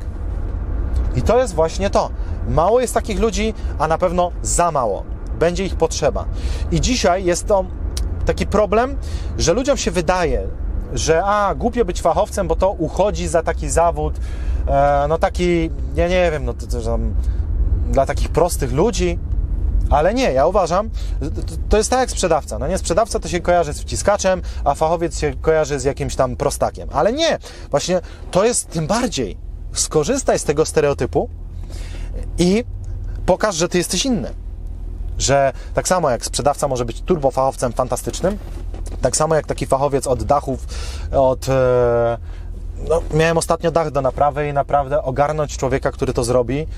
I to jest właśnie to. Mało jest takich ludzi, a na pewno za mało. Będzie ich potrzeba. I dzisiaj jest to taki problem, że ludziom się wydaje, że a, głupio być fachowcem, bo to uchodzi za taki zawód, e, no taki, ja nie wiem, no to, to, to, dla takich prostych ludzi, ale nie, ja uważam, to, to jest tak jak sprzedawca. No nie, sprzedawca to się kojarzy z wciskaczem, a fachowiec się kojarzy z jakimś tam prostakiem. Ale nie, właśnie to jest tym bardziej. Skorzystaj z tego stereotypu i pokaż, że ty jesteś inny. Że tak samo jak sprzedawca może być turbofachowcem fantastycznym, tak samo jak taki fachowiec od dachów, od... No, miałem ostatnio dach do naprawy i naprawdę ogarnąć człowieka, który to zrobi,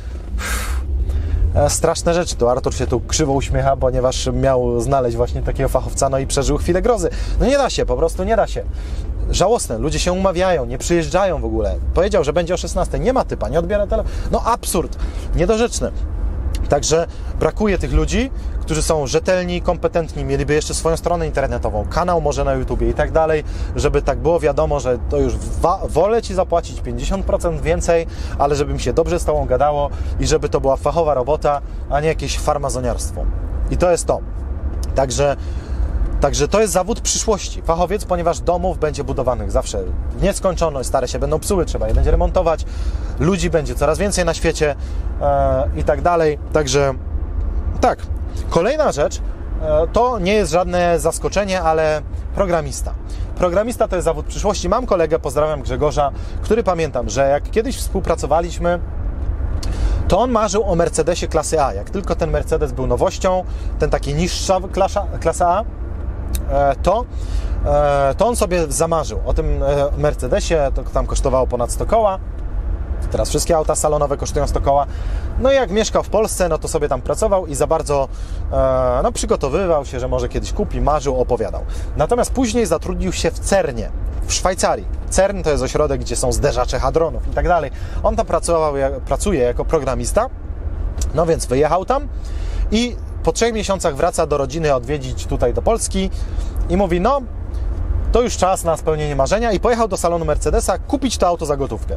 straszne rzeczy. Tu Artur się tu krzywo uśmiecha, ponieważ miał znaleźć właśnie takiego fachowca, no i przeżył chwilę grozy. No nie da się, po prostu nie da się. Żałosne, ludzie się umawiają, nie przyjeżdżają w ogóle. Powiedział, że będzie o szesnastej, nie ma typa, nie odbiera telefonu. No absurd, niedorzeczny. Także brakuje tych ludzi, którzy są rzetelni, kompetentni, mieliby jeszcze swoją stronę internetową, kanał może na YouTubie i tak dalej, żeby tak było wiadomo, że to już wolę Ci zapłacić pięćdziesiąt procent więcej, ale żeby mi się dobrze z Tobą gadało i żeby to była fachowa robota, a nie jakieś farmazoniarstwo. I to jest to. Także Także to jest zawód przyszłości. Fachowiec, ponieważ domów będzie budowanych zawsze w nieskończoność, stare się będą psuły, trzeba je będzie remontować, ludzi będzie coraz więcej na świecie e, i tak dalej. Także tak. Kolejna rzecz, e, to nie jest żadne zaskoczenie, ale programista. Programista to jest zawód przyszłości. Mam kolegę, pozdrawiam Grzegorza, który pamiętam, że jak kiedyś współpracowaliśmy, to on marzył o Mercedesie klasy A. Jak tylko ten Mercedes był nowością, ten taki niższa klasa, klasa A, To, to on sobie zamarzył o tym Mercedesie, to tam kosztowało ponad sto koła. Teraz wszystkie auta salonowe kosztują sto koła. No i jak mieszkał w Polsce, no to sobie tam pracował i za bardzo no, przygotowywał się, że może kiedyś kupi, marzył, opowiadał. Natomiast później zatrudnił się w Cernie, w Szwajcarii. Cern to jest ośrodek, gdzie są zderzacze hadronów i tak dalej. On tam pracował, pracuje jako programista, no więc wyjechał tam i po trzech miesiącach wraca do rodziny odwiedzić tutaj do Polski i mówi, no to już czas na spełnienie marzenia i pojechał do salonu Mercedesa kupić to auto za gotówkę.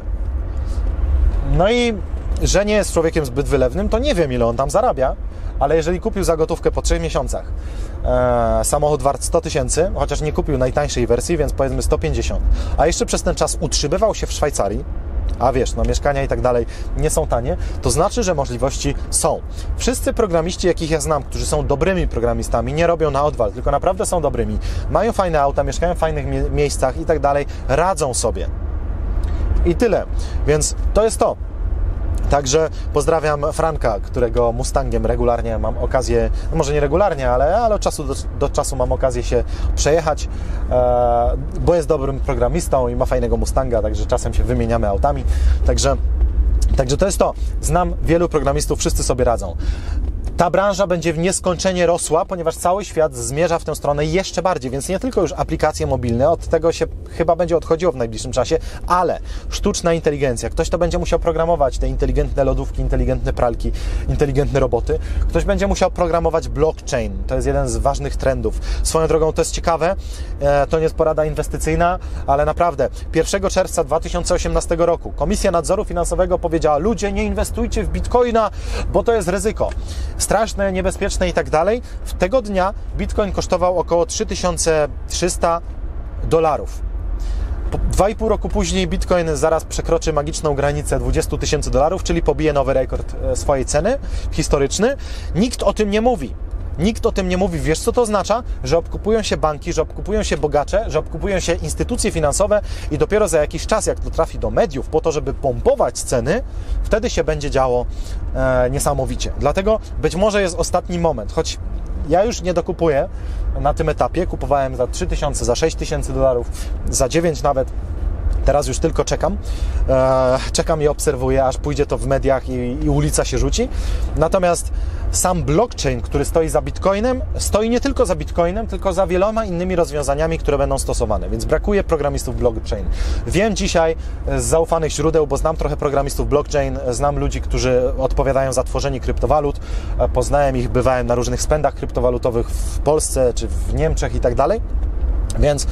No i że nie jest człowiekiem zbyt wylewnym, to nie wiem, ile on tam zarabia, ale jeżeli kupił za gotówkę po trzech miesiącach e, samochód wart sto tysięcy, chociaż nie kupił najtańszej wersji, więc powiedzmy sto pięćdziesiąt, a jeszcze przez ten czas utrzymywał się w Szwajcarii, a wiesz, no mieszkania i tak dalej nie są tanie, to znaczy, że możliwości są. Wszyscy programiści, jakich ja znam, którzy są dobrymi programistami, nie robią na odwal, tylko naprawdę są dobrymi, mają fajne auta, mieszkają w fajnych mie- miejscach i tak dalej, radzą sobie. I tyle. Więc to jest to. Także pozdrawiam Franka, którego Mustangiem regularnie mam okazję, no może nie regularnie, ale, ale od czasu do, do czasu mam okazję się przejechać, e, bo jest dobrym programistą i ma fajnego Mustanga, także czasem się wymieniamy autami. Także, także to jest to. Znam wielu programistów, wszyscy sobie radzą. ta branża będzie w nieskończenie rosła, ponieważ cały świat zmierza w tę stronę jeszcze bardziej, więc nie tylko już aplikacje mobilne, od tego się chyba będzie odchodziło w najbliższym czasie, ale sztuczna inteligencja, ktoś to będzie musiał programować te inteligentne lodówki, inteligentne pralki, inteligentne roboty, ktoś będzie musiał programować blockchain, to jest jeden z ważnych trendów. Swoją drogą to jest ciekawe, to nie jest porada inwestycyjna, ale naprawdę pierwszego czerwca dwa tysiące osiemnastego roku Komisja Nadzoru Finansowego powiedziała: ludzie, nie inwestujcie w bitcoina, bo to jest ryzyko straszne, niebezpieczne i tak dalej. W tego dnia bitcoin kosztował około trzy tysiące trzysta dolarów. Dwa i pół roku później bitcoin zaraz przekroczy magiczną granicę dwadzieścia tysięcy dolarów, czyli pobije nowy rekord swojej ceny historyczny. Nikt o tym nie mówi. Nikt o tym nie mówi. Wiesz, co to oznacza? Że obkupują się banki, że obkupują się bogacze, że obkupują się instytucje finansowe i dopiero za jakiś czas, jak to trafi do mediów po to, żeby pompować ceny, wtedy się będzie działo e, niesamowicie. Dlatego być może jest ostatni moment, choć ja już nie dokupuję na tym etapie. Kupowałem za trzy tysiące, za sześć tysięcy dolarów, za dziewięć nawet. Teraz już tylko czekam, e, czekam i obserwuję, aż pójdzie to w mediach i, i ulica się rzuci. Natomiast sam blockchain, który stoi za bitcoinem, stoi nie tylko za bitcoinem, tylko za wieloma innymi rozwiązaniami, które będą stosowane, więc brakuje programistów blockchain. Wiem dzisiaj z zaufanych źródeł, bo znam trochę programistów blockchain, znam ludzi, którzy odpowiadają za tworzenie kryptowalut, poznałem ich, bywałem na różnych spędach kryptowalutowych w Polsce czy w Niemczech i tak dalej. Więc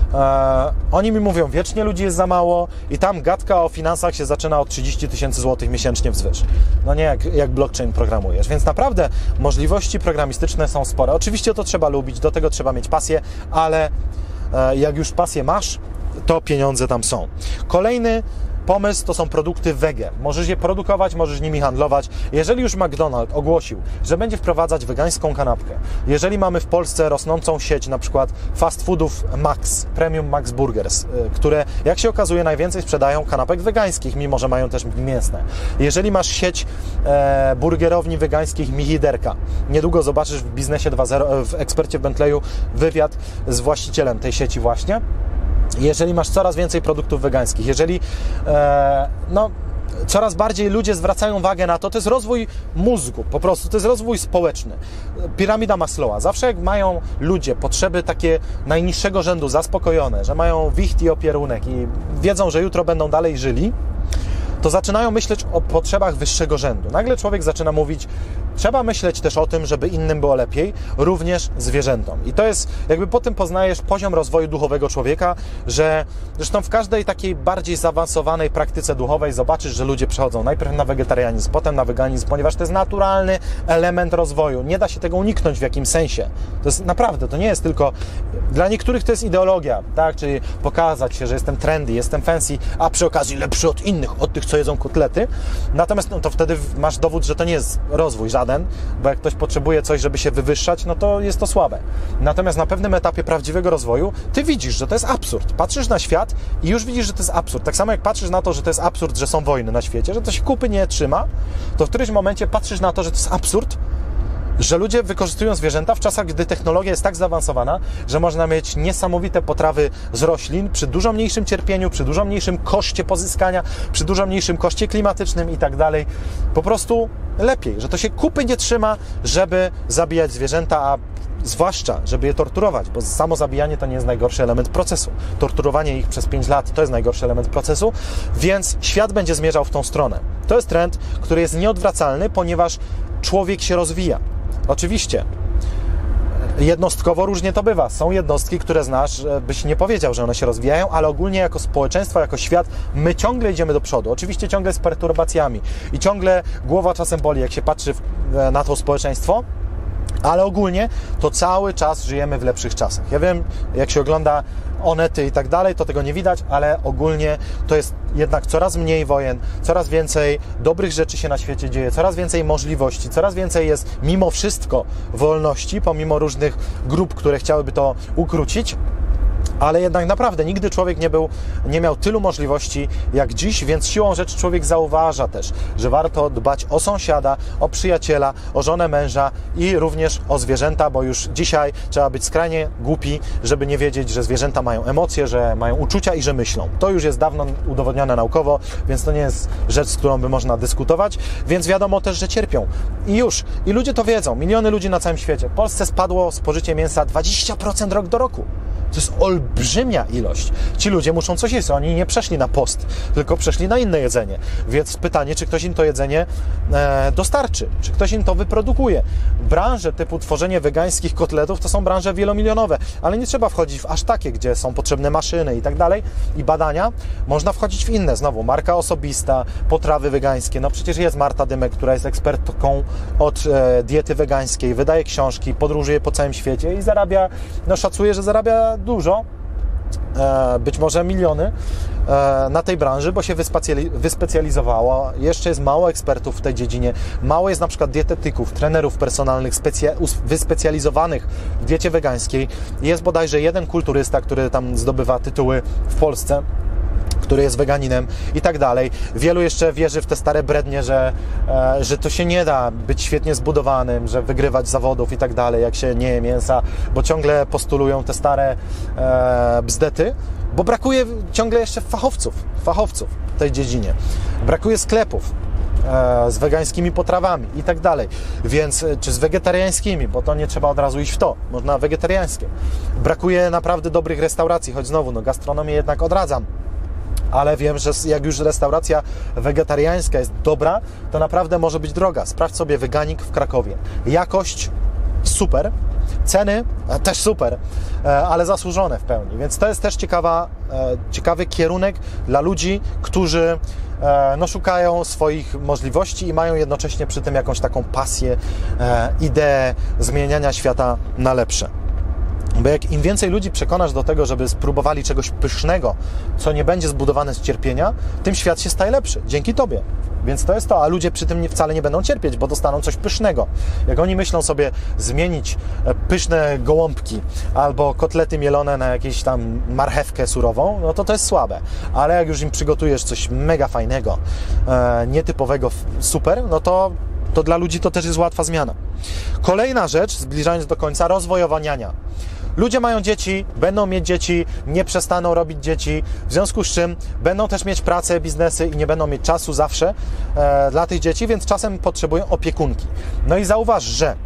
e, oni mi mówią, wiecznie ludzi jest za mało i tam gadka o finansach się zaczyna od trzydzieści tysięcy złotych miesięcznie wzwyż. No nie jak, jak blockchain programujesz. Więc naprawdę możliwości programistyczne są spore. Oczywiście to trzeba lubić, do tego trzeba mieć pasję, ale e, jak już pasję masz, to pieniądze tam są. Kolejny pomysł to są produkty wege. Możesz je produkować, możesz nimi handlować. Jeżeli już McDonald's ogłosił, że będzie wprowadzać wegańską kanapkę, jeżeli mamy w Polsce rosnącą sieć na przykład fast foodów Max, Premium Max Burgers, które jak się okazuje najwięcej sprzedają kanapek wegańskich, mimo że mają też mięsne. Jeżeli masz sieć e, burgerowni wegańskich Mihiderka, niedługo zobaczysz w Biznesie dwa zero, w Ekspercie w Bentleyu wywiad z właścicielem tej sieci właśnie. Jeżeli masz coraz więcej produktów wegańskich, jeżeli e, no, coraz bardziej ludzie zwracają uwagę na to, to jest rozwój mózgu, po prostu, to jest rozwój społeczny. Piramida Maslowa. Zawsze jak mają ludzie potrzeby takie najniższego rzędu zaspokojone, że mają wicht i opierunek i wiedzą, że jutro będą dalej żyli, to zaczynają myśleć o potrzebach wyższego rzędu. Nagle człowiek zaczyna mówić, trzeba myśleć też o tym, żeby innym było lepiej, również zwierzętom. I to jest, jakby po tym poznajesz poziom rozwoju duchowego człowieka, że zresztą w każdej takiej bardziej zaawansowanej praktyce duchowej zobaczysz, że ludzie przechodzą najpierw na wegetarianizm, potem na weganizm, ponieważ to jest naturalny element rozwoju. Nie da się tego uniknąć w jakimś sensie. To jest naprawdę, to nie jest tylko... Dla niektórych to jest ideologia, tak? Czyli pokazać się, że jestem trendy, jestem fancy, a przy okazji lepszy od innych, od tych, co jedzą kotlety. Natomiast no, to wtedy masz dowód, że to nie jest rozwój żaden, bo jak ktoś potrzebuje coś, żeby się wywyższać, no to jest to słabe. Natomiast na pewnym etapie prawdziwego rozwoju ty widzisz, że to jest absurd. Patrzysz na świat i już widzisz, że to jest absurd. Tak samo jak patrzysz na to, że to jest absurd, że są wojny na świecie, że to się kupy nie trzyma, to w którymś momencie patrzysz na to, że to jest absurd, że ludzie wykorzystują zwierzęta w czasach, gdy technologia jest tak zaawansowana, że można mieć niesamowite potrawy z roślin przy dużo mniejszym cierpieniu, przy dużo mniejszym koszcie pozyskania, przy dużo mniejszym koszcie klimatycznym i tak dalej. Po prostu lepiej, że to się kupy nie trzyma, żeby zabijać zwierzęta, a zwłaszcza, żeby je torturować, bo samo zabijanie to nie jest najgorszy element procesu. Torturowanie ich przez pięć lat to jest najgorszy element procesu, więc świat będzie zmierzał w tą stronę. To jest trend, który jest nieodwracalny, ponieważ człowiek się rozwija. Oczywiście, jednostkowo różnie to bywa. Są jednostki, które znasz, byś nie powiedział, że one się rozwijają, ale ogólnie jako społeczeństwo, jako świat, my ciągle idziemy do przodu. Oczywiście ciągle z perturbacjami i ciągle głowa czasem boli, jak się patrzy na to społeczeństwo, ale ogólnie to cały czas żyjemy w lepszych czasach. Ja wiem, jak się ogląda Onety i tak dalej, to tego nie widać, ale ogólnie to jest jednak coraz mniej wojen, coraz więcej dobrych rzeczy się na świecie dzieje, coraz więcej możliwości, coraz więcej jest mimo wszystko wolności, pomimo różnych grup, które chciałyby to ukrócić. Ale jednak naprawdę nigdy człowiek nie był, nie miał tylu możliwości jak dziś, więc siłą rzeczy człowiek zauważa też, że warto dbać o sąsiada, o przyjaciela, o żonę męża i również o zwierzęta, bo już dzisiaj trzeba być skrajnie głupi, żeby nie wiedzieć, że zwierzęta mają emocje, że mają uczucia i że myślą. To już jest dawno udowodnione naukowo, więc to nie jest rzecz, z którą by można dyskutować, więc wiadomo też, że cierpią. I już. I ludzie to wiedzą. Miliony ludzi na całym świecie. W Polsce spadło spożycie mięsa dwadzieścia procent rok do roku. To jest olbrzymia ilość. Ci ludzie muszą coś jeść. Oni nie przeszli na post, tylko przeszli na inne jedzenie. Więc pytanie, czy ktoś im to jedzenie e, dostarczy? Czy ktoś im to wyprodukuje? Branże typu tworzenie wegańskich kotletów to są branże wielomilionowe, ale nie trzeba wchodzić w aż takie, gdzie są potrzebne maszyny i tak dalej i badania. Można wchodzić w inne. Znowu, marka osobista, potrawy wegańskie. No przecież jest Marta Dymek, która jest ekspertką od e, diety wegańskiej, wydaje książki, podróżuje po całym świecie i zarabia, no szacuje, że zarabia dużo, być może miliony na tej branży, bo się wyspecjalizowała. Jeszcze jest mało ekspertów w tej dziedzinie. Mało jest na przykład dietetyków, trenerów personalnych wyspecjalizowanych w diecie wegańskiej. Jest bodajże jeden kulturysta, który tam zdobywa tytuły w Polsce, który jest weganinem i tak dalej. Wielu jeszcze wierzy w te stare brednie, że, e, że to się nie da być świetnie zbudowanym, że wygrywać zawodów i tak dalej, jak się nie je mięsa, bo ciągle postulują te stare e, bzdety, bo brakuje ciągle jeszcze fachowców, fachowców w tej dziedzinie. Brakuje sklepów e, z wegańskimi potrawami i tak dalej, więc czy z wegetariańskimi, bo to nie trzeba od razu iść w to, można wegetariańskie. Brakuje naprawdę dobrych restauracji, choć znowu, no gastronomię jednak odradzam. Ale wiem, że jak już restauracja wegetariańska jest dobra, to naprawdę może być droga. Sprawdź sobie Weganik w Krakowie. Jakość super, ceny też super, ale zasłużone w pełni. Więc to jest też ciekawa, ciekawy kierunek dla ludzi, którzy no, szukają swoich możliwości i mają jednocześnie przy tym jakąś taką pasję, ideę zmieniania świata na lepsze. Bo jak im więcej ludzi przekonasz do tego, żeby spróbowali czegoś pysznego, co nie będzie zbudowane z cierpienia, tym świat się staje lepszy, dzięki Tobie. Więc to jest to, a ludzie przy tym nie, wcale nie będą cierpieć, bo dostaną coś pysznego. Jak oni myślą sobie zmienić pyszne gołąbki albo kotlety mielone na jakieś tam marchewkę surową, no to to jest słabe. Ale jak już im przygotujesz coś mega fajnego, e, nietypowego, super, no to to dla ludzi to też jest łatwa zmiana. Kolejna rzecz, zbliżając do końca, rozwojowa niania. Ludzie mają dzieci, będą mieć dzieci, nie przestaną robić dzieci, w związku z czym będą też mieć pracę, biznesy i nie będą mieć czasu zawsze e, dla tych dzieci, więc czasem potrzebują opiekunki. No i zauważ, że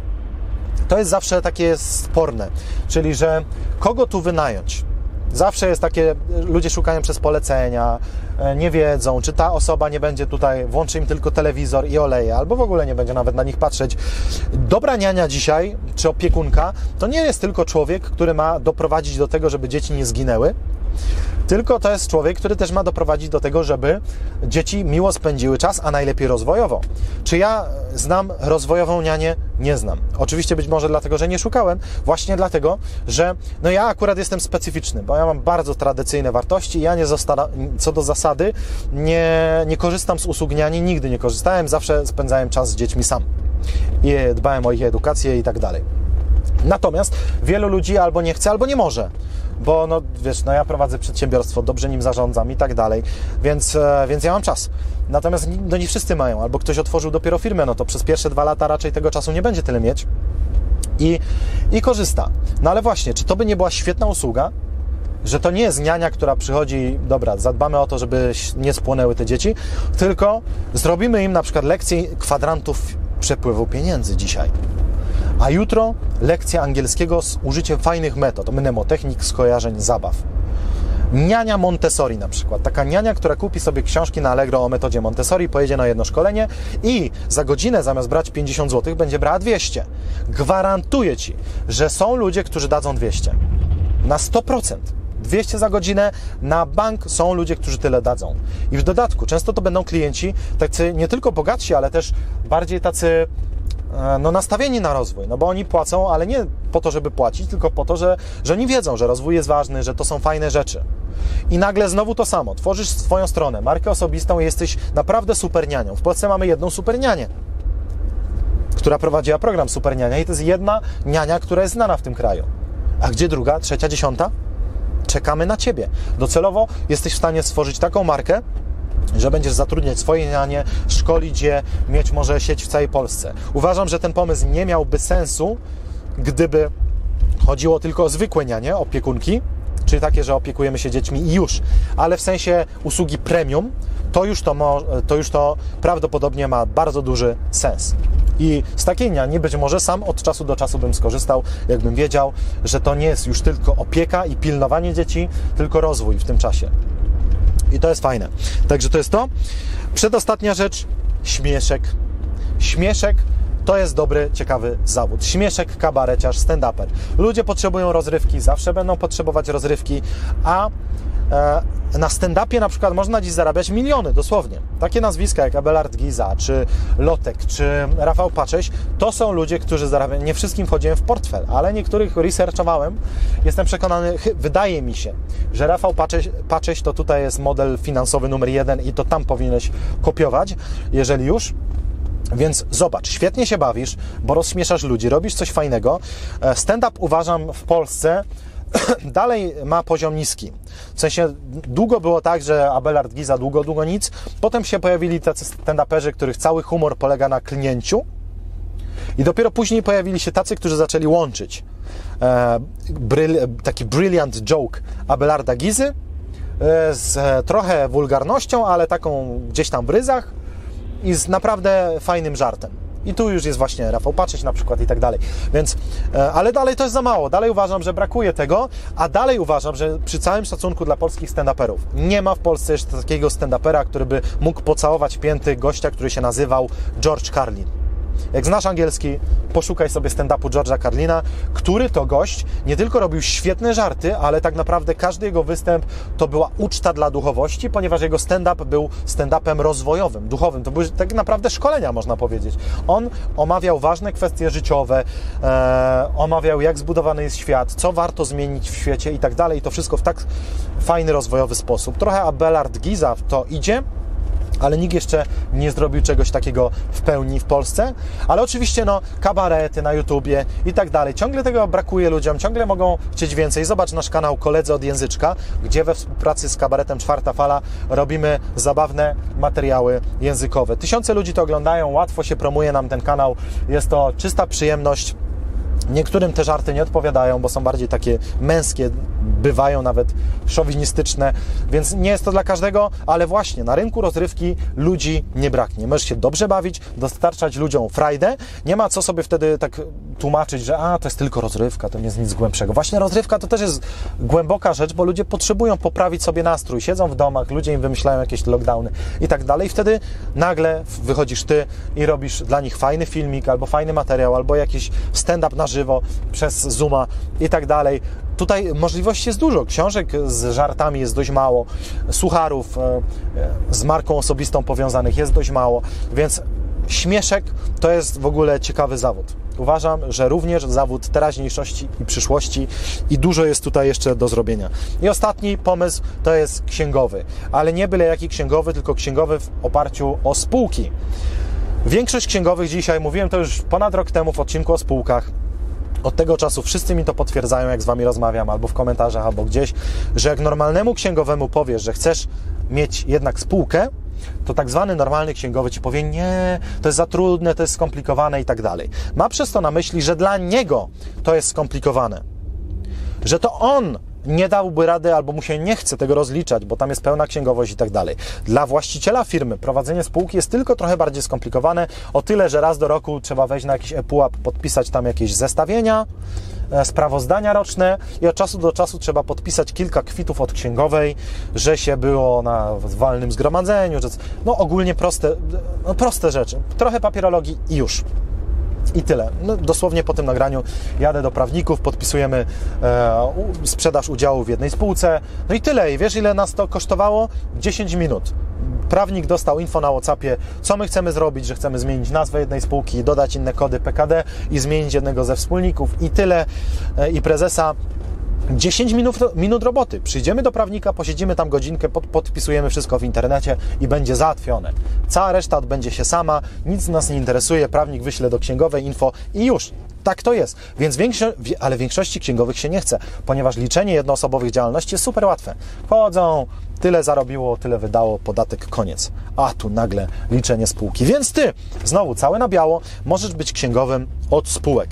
to jest zawsze takie sporne, czyli że kogo tu wynająć? Zawsze jest takie, ludzie szukają przez polecenia, nie wiedzą, czy ta osoba nie będzie tutaj, włączy im tylko telewizor i oleje, albo w ogóle nie będzie nawet na nich patrzeć. Dobra niania dzisiaj, czy opiekunka, to nie jest tylko człowiek, który ma doprowadzić do tego, żeby dzieci nie zginęły, tylko to jest człowiek, który też ma doprowadzić do tego, żeby dzieci miło spędziły czas, a najlepiej rozwojowo. Czy ja znam rozwojową nianię? Nie znam. Oczywiście być może dlatego, że nie szukałem, właśnie dlatego, że no ja akurat jestem specyficzny, bo ja mam bardzo tradycyjne wartości i ja nie zosta- co do zasady nie, nie korzystam z usług niani, nigdy nie korzystałem, zawsze spędzałem czas z dziećmi sam i dbałem o ich edukację i tak dalej. Natomiast wielu ludzi albo nie chce, albo nie może, bo no wiesz, no ja prowadzę przedsiębiorstwo, dobrze nim zarządzam i tak dalej, więc, więc ja mam czas. Natomiast no nie wszyscy mają, albo ktoś otworzył dopiero firmę, no to przez pierwsze dwa lata raczej tego czasu nie będzie tyle mieć i, i korzysta. No ale właśnie, czy to by nie była świetna usługa, że to nie jest niania, która przychodzi, dobra, zadbamy o to, żeby nie spłonęły te dzieci, tylko zrobimy im na przykład lekcję kwadrantów przepływu pieniędzy dzisiaj. A jutro lekcja angielskiego z użyciem fajnych metod, mnemotechnik, skojarzeń, zabaw. Niania Montessori na przykład. Taka niania, która kupi sobie książki na Allegro o metodzie Montessori, pojedzie na jedno szkolenie i za godzinę zamiast brać pięćdziesiąt złotych będzie brała dwieście. Gwarantuję Ci, że są ludzie, którzy dadzą dwieście. Na sto procent. dwieście za godzinę, na bank są ludzie, którzy tyle dadzą. I w dodatku często to będą klienci tacy nie tylko bogatsi, ale też bardziej tacy no, nastawieni na rozwój, no bo oni płacą, ale nie po to, żeby płacić, tylko po to, że, że oni wiedzą, że rozwój jest ważny, że to są fajne rzeczy. I nagle znowu to samo, tworzysz swoją stronę, markę osobistą i jesteś naprawdę super nianią. W Polsce mamy jedną super nianię, która prowadziła program Super Niania i to jest jedna niania, która jest znana w tym kraju. A gdzie druga, trzecia, dziesiąta? czekamy na Ciebie. Docelowo jesteś w stanie stworzyć taką markę, że będziesz zatrudniać swoje nianie, szkolić je, mieć może sieć w całej Polsce. Uważam, że ten pomysł nie miałby sensu, gdyby chodziło tylko o zwykłe nianie, opiekunki, czyli takie, że opiekujemy się dziećmi i już, ale w sensie usługi premium, to już to, mo, to już to prawdopodobnie ma bardzo duży sens. I z takiej niani być może sam od czasu do czasu bym skorzystał, jakbym wiedział, że to nie jest już tylko opieka i pilnowanie dzieci, tylko rozwój w tym czasie. I to jest fajne. Także to jest to. Przedostatnia rzecz, śmieszek. Śmieszek to jest dobry, ciekawy zawód. Śmieszek, kabareciarz, stand-uper. Ludzie potrzebują rozrywki, zawsze będą potrzebować rozrywki, a e, na stand-upie na przykład można dziś zarabiać miliony, dosłownie. Takie nazwiska jak Abelard Giza, czy Lotek, czy Rafał Pacześ, to są ludzie, którzy zarabiają. Nie wszystkim wchodziłem w portfel, ale niektórych researchowałem. Jestem przekonany, wydaje mi się, że Rafał Pacześ, Pacześ to tutaj jest model finansowy numer jeden i to tam powinieneś kopiować, jeżeli już. Więc zobacz, świetnie się bawisz, bo rozśmieszasz ludzi, robisz coś fajnego. Stand-up uważam w Polsce dalej ma poziom niski. W sensie długo było tak, że Abelard Giza długo, długo nic. Potem się pojawili tacy stand-uperzy, których cały humor polega na klnięciu. I dopiero później pojawili się tacy, którzy zaczęli łączyć e, bryl, taki brilliant joke Abelarda Gizy e, z e, trochę wulgarnością, ale taką gdzieś tam w ryzach i z naprawdę fajnym żartem. I tu już jest właśnie Rafał Pacześ na przykład i tak dalej. Więc, ale dalej to jest za mało. Dalej uważam, że brakuje tego, a dalej uważam, że przy całym szacunku dla polskich stand-uperów nie ma w Polsce jeszcze takiego stand-upera, który by mógł pocałować pięty gościa, który się nazywał George Carlin. Jak znasz angielski, poszukaj sobie stand-upu George'a Carlina, który to gość nie tylko robił świetne żarty, ale tak naprawdę każdy jego występ to była uczta dla duchowości, ponieważ jego stand-up był stand-upem rozwojowym, duchowym. To były tak naprawdę szkolenia, można powiedzieć. On omawiał ważne kwestie życiowe, e, omawiał, jak zbudowany jest świat, co warto zmienić w świecie i tak dalej. I to wszystko w tak fajny, rozwojowy sposób. Trochę Abelard Giza w to idzie, ale nikt jeszcze nie zrobił czegoś takiego w pełni w Polsce. Ale oczywiście no, kabarety na YouTubie i tak dalej. Ciągle tego brakuje ludziom, ciągle mogą chcieć więcej. Zobacz nasz kanał Koledzy od Języczka, gdzie we współpracy z kabaretem Czwarta Fala robimy zabawne materiały językowe. Tysiące ludzi to oglądają, łatwo się promuje nam ten kanał. Jest to czysta przyjemność. Niektórym te żarty nie odpowiadają, bo są bardziej takie męskie, bywają nawet szowinistyczne, więc nie jest to dla każdego, ale właśnie na rynku rozrywki ludzi nie braknie. Możesz się dobrze bawić, dostarczać ludziom frajdę. Nie ma co sobie wtedy tak tłumaczyć, że a, to jest tylko rozrywka, to nie jest nic głębszego. Właśnie rozrywka to też jest głęboka rzecz, bo ludzie potrzebują poprawić sobie nastrój. Siedzą w domach, ludzie im wymyślają jakieś lockdowny i tak dalej. I wtedy nagle wychodzisz ty i robisz dla nich fajny filmik, albo fajny materiał, albo jakiś stand-up na żywo przez Zooma i tak dalej. Tutaj możliwości jest dużo. Książek z żartami jest dość mało. Sucharów z marką osobistą powiązanych jest dość mało. Więc śmieszek to jest w ogóle ciekawy zawód. Uważam, że również zawód teraźniejszości i przyszłości i dużo jest tutaj jeszcze do zrobienia. I ostatni pomysł to jest księgowy. Ale nie byle jaki księgowy, tylko księgowy w oparciu o spółki. Większość księgowych dzisiaj, mówiłem to już ponad rok temu w odcinku o spółkach, od tego czasu wszyscy mi to potwierdzają, jak z Wami rozmawiam, albo w komentarzach, albo gdzieś, że jak normalnemu księgowemu powiesz, że chcesz mieć jednak spółkę, to tak zwany normalny księgowy Ci powie, nie, to jest za trudne, to jest skomplikowane i tak dalej. Ma przez to na myśli, że dla niego to jest skomplikowane, że to on nie dałby rady, albo mu się nie chce tego rozliczać, bo tam jest pełna księgowość i tak dalej. Dla właściciela firmy prowadzenie spółki jest tylko trochę bardziej skomplikowane, o tyle, że raz do roku trzeba wejść na jakiś ePUAP, podpisać tam jakieś zestawienia, sprawozdania roczne i od czasu do czasu trzeba podpisać kilka kwitów od księgowej, że się było na walnym zgromadzeniu, że no ogólnie proste, no proste rzeczy. Trochę papierologii i już. I tyle. No, dosłownie po tym nagraniu jadę do prawników, podpisujemy e, u, sprzedaż udziału w jednej spółce. No i tyle. I wiesz, ile nas to kosztowało? dziesięć minut. Prawnik dostał info na WhatsAppie, co my chcemy zrobić, że chcemy zmienić nazwę jednej spółki, dodać inne kody P K D i zmienić jednego ze wspólników. I tyle. E, I prezesa. dziesięć minut, minut roboty. Przyjdziemy do prawnika, posiedzimy tam godzinkę, pod, podpisujemy wszystko w internecie i będzie załatwione. Cała reszta odbędzie się sama, nic nas nie interesuje, prawnik wyśle do księgowej info i już. Tak to jest. Więc większo... ale większości księgowych się nie chce, ponieważ liczenie jednoosobowych działalności jest super łatwe. Chodzą, tyle zarobiło, tyle wydało, podatek, koniec. A tu nagle liczenie spółki. Więc ty, znowu, całe na biało, możesz być księgowym od spółek.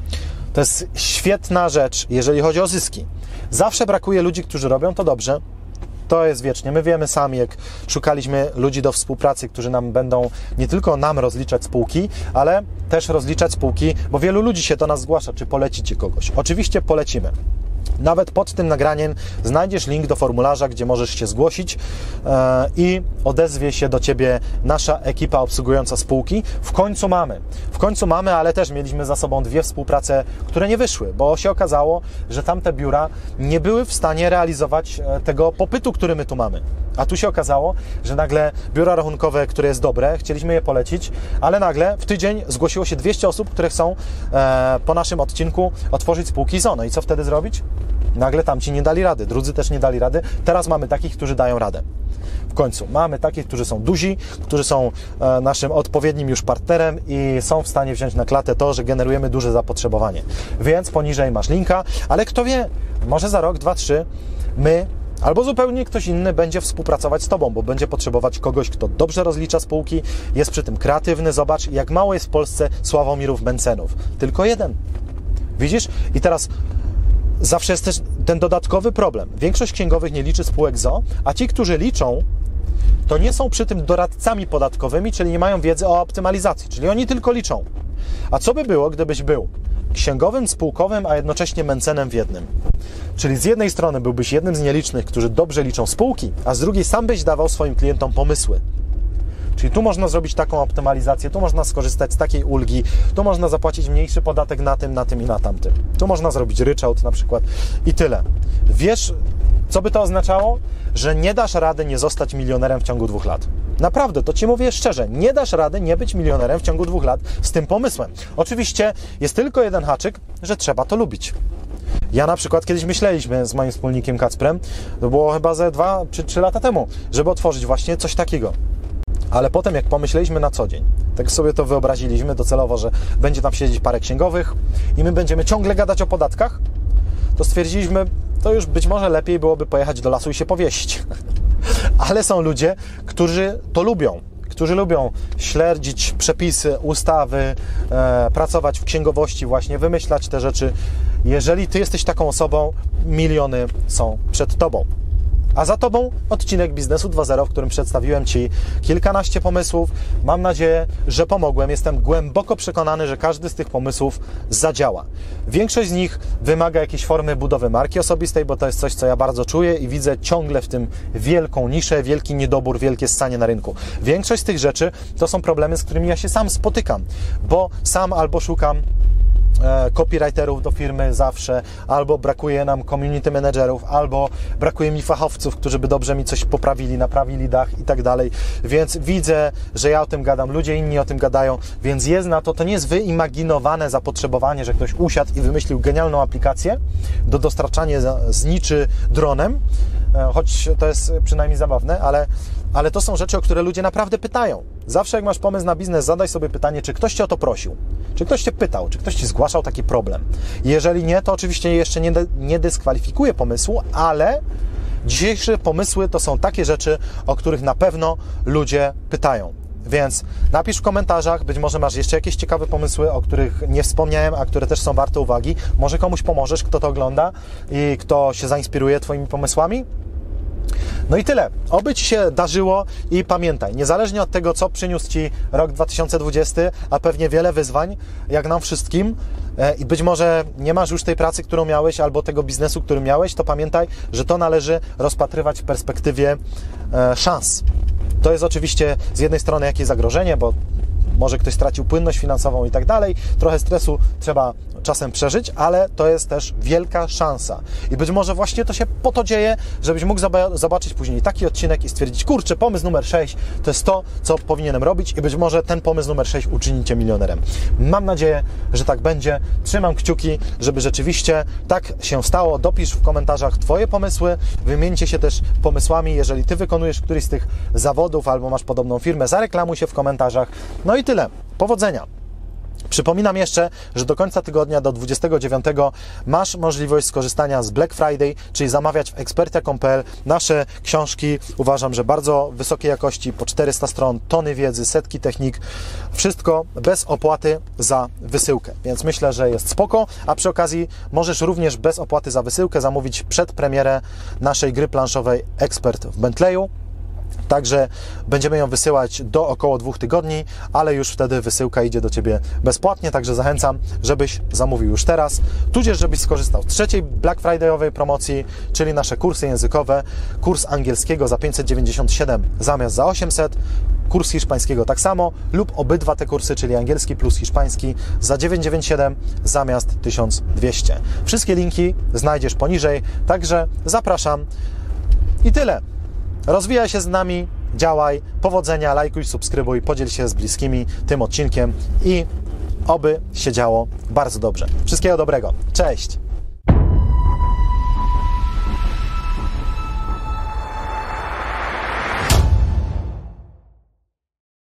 To jest świetna rzecz, jeżeli chodzi o zyski. Zawsze brakuje ludzi, którzy robią to dobrze. To jest wiecznie. My wiemy sami, jak szukaliśmy ludzi do współpracy, którzy nam będą nie tylko nam rozliczać spółki, ale też rozliczać spółki, bo wielu ludzi się do nas zgłasza, czy polecicie kogoś. Oczywiście polecimy. Nawet pod tym nagraniem znajdziesz link do formularza, gdzie możesz się zgłosić e, i odezwie się do Ciebie nasza ekipa obsługująca spółki. W końcu mamy. W końcu mamy, ale też mieliśmy za sobą dwie współprace, które nie wyszły, bo się okazało, że tamte biura nie były w stanie realizować tego popytu, który my tu mamy. A tu się okazało, że nagle biura rachunkowe, które jest dobre, chcieliśmy je polecić, ale nagle w tydzień zgłosiło się dwieście osób, które chcą e, po naszym odcinku otworzyć spółki z o. No i co wtedy zrobić? Nagle tamci nie dali rady, drudzy też nie dali rady. Teraz mamy takich, którzy dają radę. W końcu mamy takich, którzy są duzi, którzy są e, naszym odpowiednim już partnerem i są w stanie wziąć na klatę to, że generujemy duże zapotrzebowanie. Więc poniżej masz linka, ale kto wie, może za rok, dwa, trzy my albo zupełnie ktoś inny będzie współpracować z Tobą, bo będzie potrzebować kogoś, kto dobrze rozlicza spółki, jest przy tym kreatywny. Zobacz, jak mało jest w Polsce Sławomirów Mencenów. Tylko jeden. Widzisz? I teraz zawsze jest też ten dodatkowy problem. Większość księgowych nie liczy spółek z o, a ci, którzy liczą, to nie są przy tym doradcami podatkowymi, czyli nie mają wiedzy o optymalizacji, czyli oni tylko liczą. A co by było, gdybyś był księgowym, spółkowym, a jednocześnie mencenem w jednym? Czyli z jednej strony byłbyś jednym z nielicznych, którzy dobrze liczą spółki, a z drugiej sam byś dawał swoim klientom pomysły. Czyli tu można zrobić taką optymalizację, tu można skorzystać z takiej ulgi, tu można zapłacić mniejszy podatek na tym, na tym i na tamtym. Tu można zrobić ryczałt na przykład i tyle. Wiesz, co by to oznaczało? Że nie dasz rady nie zostać milionerem w ciągu dwóch lat. Naprawdę, to Ci mówię szczerze, nie dasz rady nie być milionerem w ciągu dwóch lat z tym pomysłem. Oczywiście jest tylko jeden haczyk, że trzeba to lubić. Ja na przykład kiedyś myśleliśmy z moim wspólnikiem Kacprem, to było chyba ze dwa czy trzy lata temu, żeby otworzyć właśnie coś takiego. Ale potem jak pomyśleliśmy na co dzień, tak sobie to wyobraziliśmy docelowo, że będzie tam siedzieć parę księgowych i my będziemy ciągle gadać o podatkach, to stwierdziliśmy, to już być może lepiej byłoby pojechać do lasu i się powiesić. Ale są ludzie, którzy to lubią. Którzy lubią śledzić przepisy, ustawy, e, pracować w księgowości właśnie, wymyślać te rzeczy. Jeżeli Ty jesteś taką osobą, miliony są przed Tobą. A za Tobą odcinek Biznesu dwa zero, w którym przedstawiłem Ci kilkanaście pomysłów. Mam nadzieję, że pomogłem. Jestem głęboko przekonany, że każdy z tych pomysłów zadziała. Większość z nich wymaga jakiejś formy budowy marki osobistej, bo to jest coś, co ja bardzo czuję i widzę ciągle w tym wielką niszę, wielki niedobór, wielkie ssanie na rynku. Większość z tych rzeczy to są problemy, z którymi ja się sam spotykam, bo sam albo szukam copywriterów do firmy zawsze, albo brakuje nam community managerów, albo brakuje mi fachowców, którzy by dobrze mi coś poprawili, naprawili dach i tak dalej, więc widzę, że ja o tym gadam, ludzie inni o tym gadają, więc jest na to, to nie jest wyimaginowane zapotrzebowanie, że ktoś usiadł i wymyślił genialną aplikację do dostarczania zniczy dronem, choć to jest przynajmniej zabawne, ale, ale to są rzeczy, o które ludzie naprawdę pytają. Zawsze jak masz pomysł na biznes, zadaj sobie pytanie, czy ktoś Cię o to prosił, czy ktoś Cię pytał, czy ktoś Ci zgłaszał taki problem. Jeżeli nie, to oczywiście jeszcze nie, nie dyskwalifikuje pomysłu, ale dzisiejsze pomysły to są takie rzeczy, o których na pewno ludzie pytają. Więc napisz w komentarzach, być może masz jeszcze jakieś ciekawe pomysły, o których nie wspomniałem, a które też są warte uwagi. Może komuś pomożesz, kto to ogląda i kto się zainspiruje Twoimi pomysłami. No i tyle. Oby Ci się darzyło i pamiętaj, niezależnie od tego, co przyniósł Ci rok dwa tysiące dwudziesty, a pewnie wiele wyzwań, jak nam wszystkim, i być może nie masz już tej pracy, którą miałeś, albo tego biznesu, który miałeś, to pamiętaj, że to należy rozpatrywać w perspektywie szans. To jest oczywiście z jednej strony jakieś zagrożenie, bo może ktoś stracił płynność finansową i tak dalej, trochę stresu trzeba czasem przeżyć, ale to jest też wielka szansa. I być może właśnie to się po to dzieje, żebyś mógł zobaczyć później taki odcinek i stwierdzić, kurczę, pomysł numer sześć to jest to, co powinienem robić i być może ten pomysł numer sześć uczyni Cię milionerem. Mam nadzieję, że tak będzie. Trzymam kciuki, żeby rzeczywiście tak się stało. Dopisz w komentarzach Twoje pomysły, wymieńcie się też pomysłami, jeżeli Ty wykonujesz któryś z tych zawodów albo masz podobną firmę, zareklamuj się w komentarzach. No i tyle. Powodzenia! Przypominam jeszcze, że do końca tygodnia, do dwudziestego dziewiątego masz możliwość skorzystania z Black Friday, czyli zamawiać w ekspertia kropka com kropka p l nasze książki. Uważam, że bardzo wysokiej jakości, po czterysta stron, tony wiedzy, setki technik, wszystko bez opłaty za wysyłkę, więc myślę, że jest spoko, a przy okazji możesz również bez opłaty za wysyłkę zamówić przedpremierę naszej gry planszowej Ekspert w Bentleyu. Także będziemy ją wysyłać do około dwóch tygodni, ale już wtedy wysyłka idzie do Ciebie bezpłatnie, także zachęcam, żebyś zamówił już teraz, tudzież żebyś skorzystał z trzeciej Black Friday'owej promocji, czyli nasze kursy językowe, kurs angielskiego za pięćset dziewięćdziesiąt siedem zamiast za osiemset, kurs hiszpańskiego tak samo, lub obydwa te kursy, czyli angielski plus hiszpański za dziewięćset dziewięćdziesiąt siedem zamiast tysiąc dwieście. Wszystkie linki znajdziesz poniżej, także zapraszam i tyle. Rozwijaj się z nami, działaj, powodzenia, lajkuj, subskrybuj, podziel się z bliskimi tym odcinkiem i oby się działo bardzo dobrze. Wszystkiego dobrego. Cześć!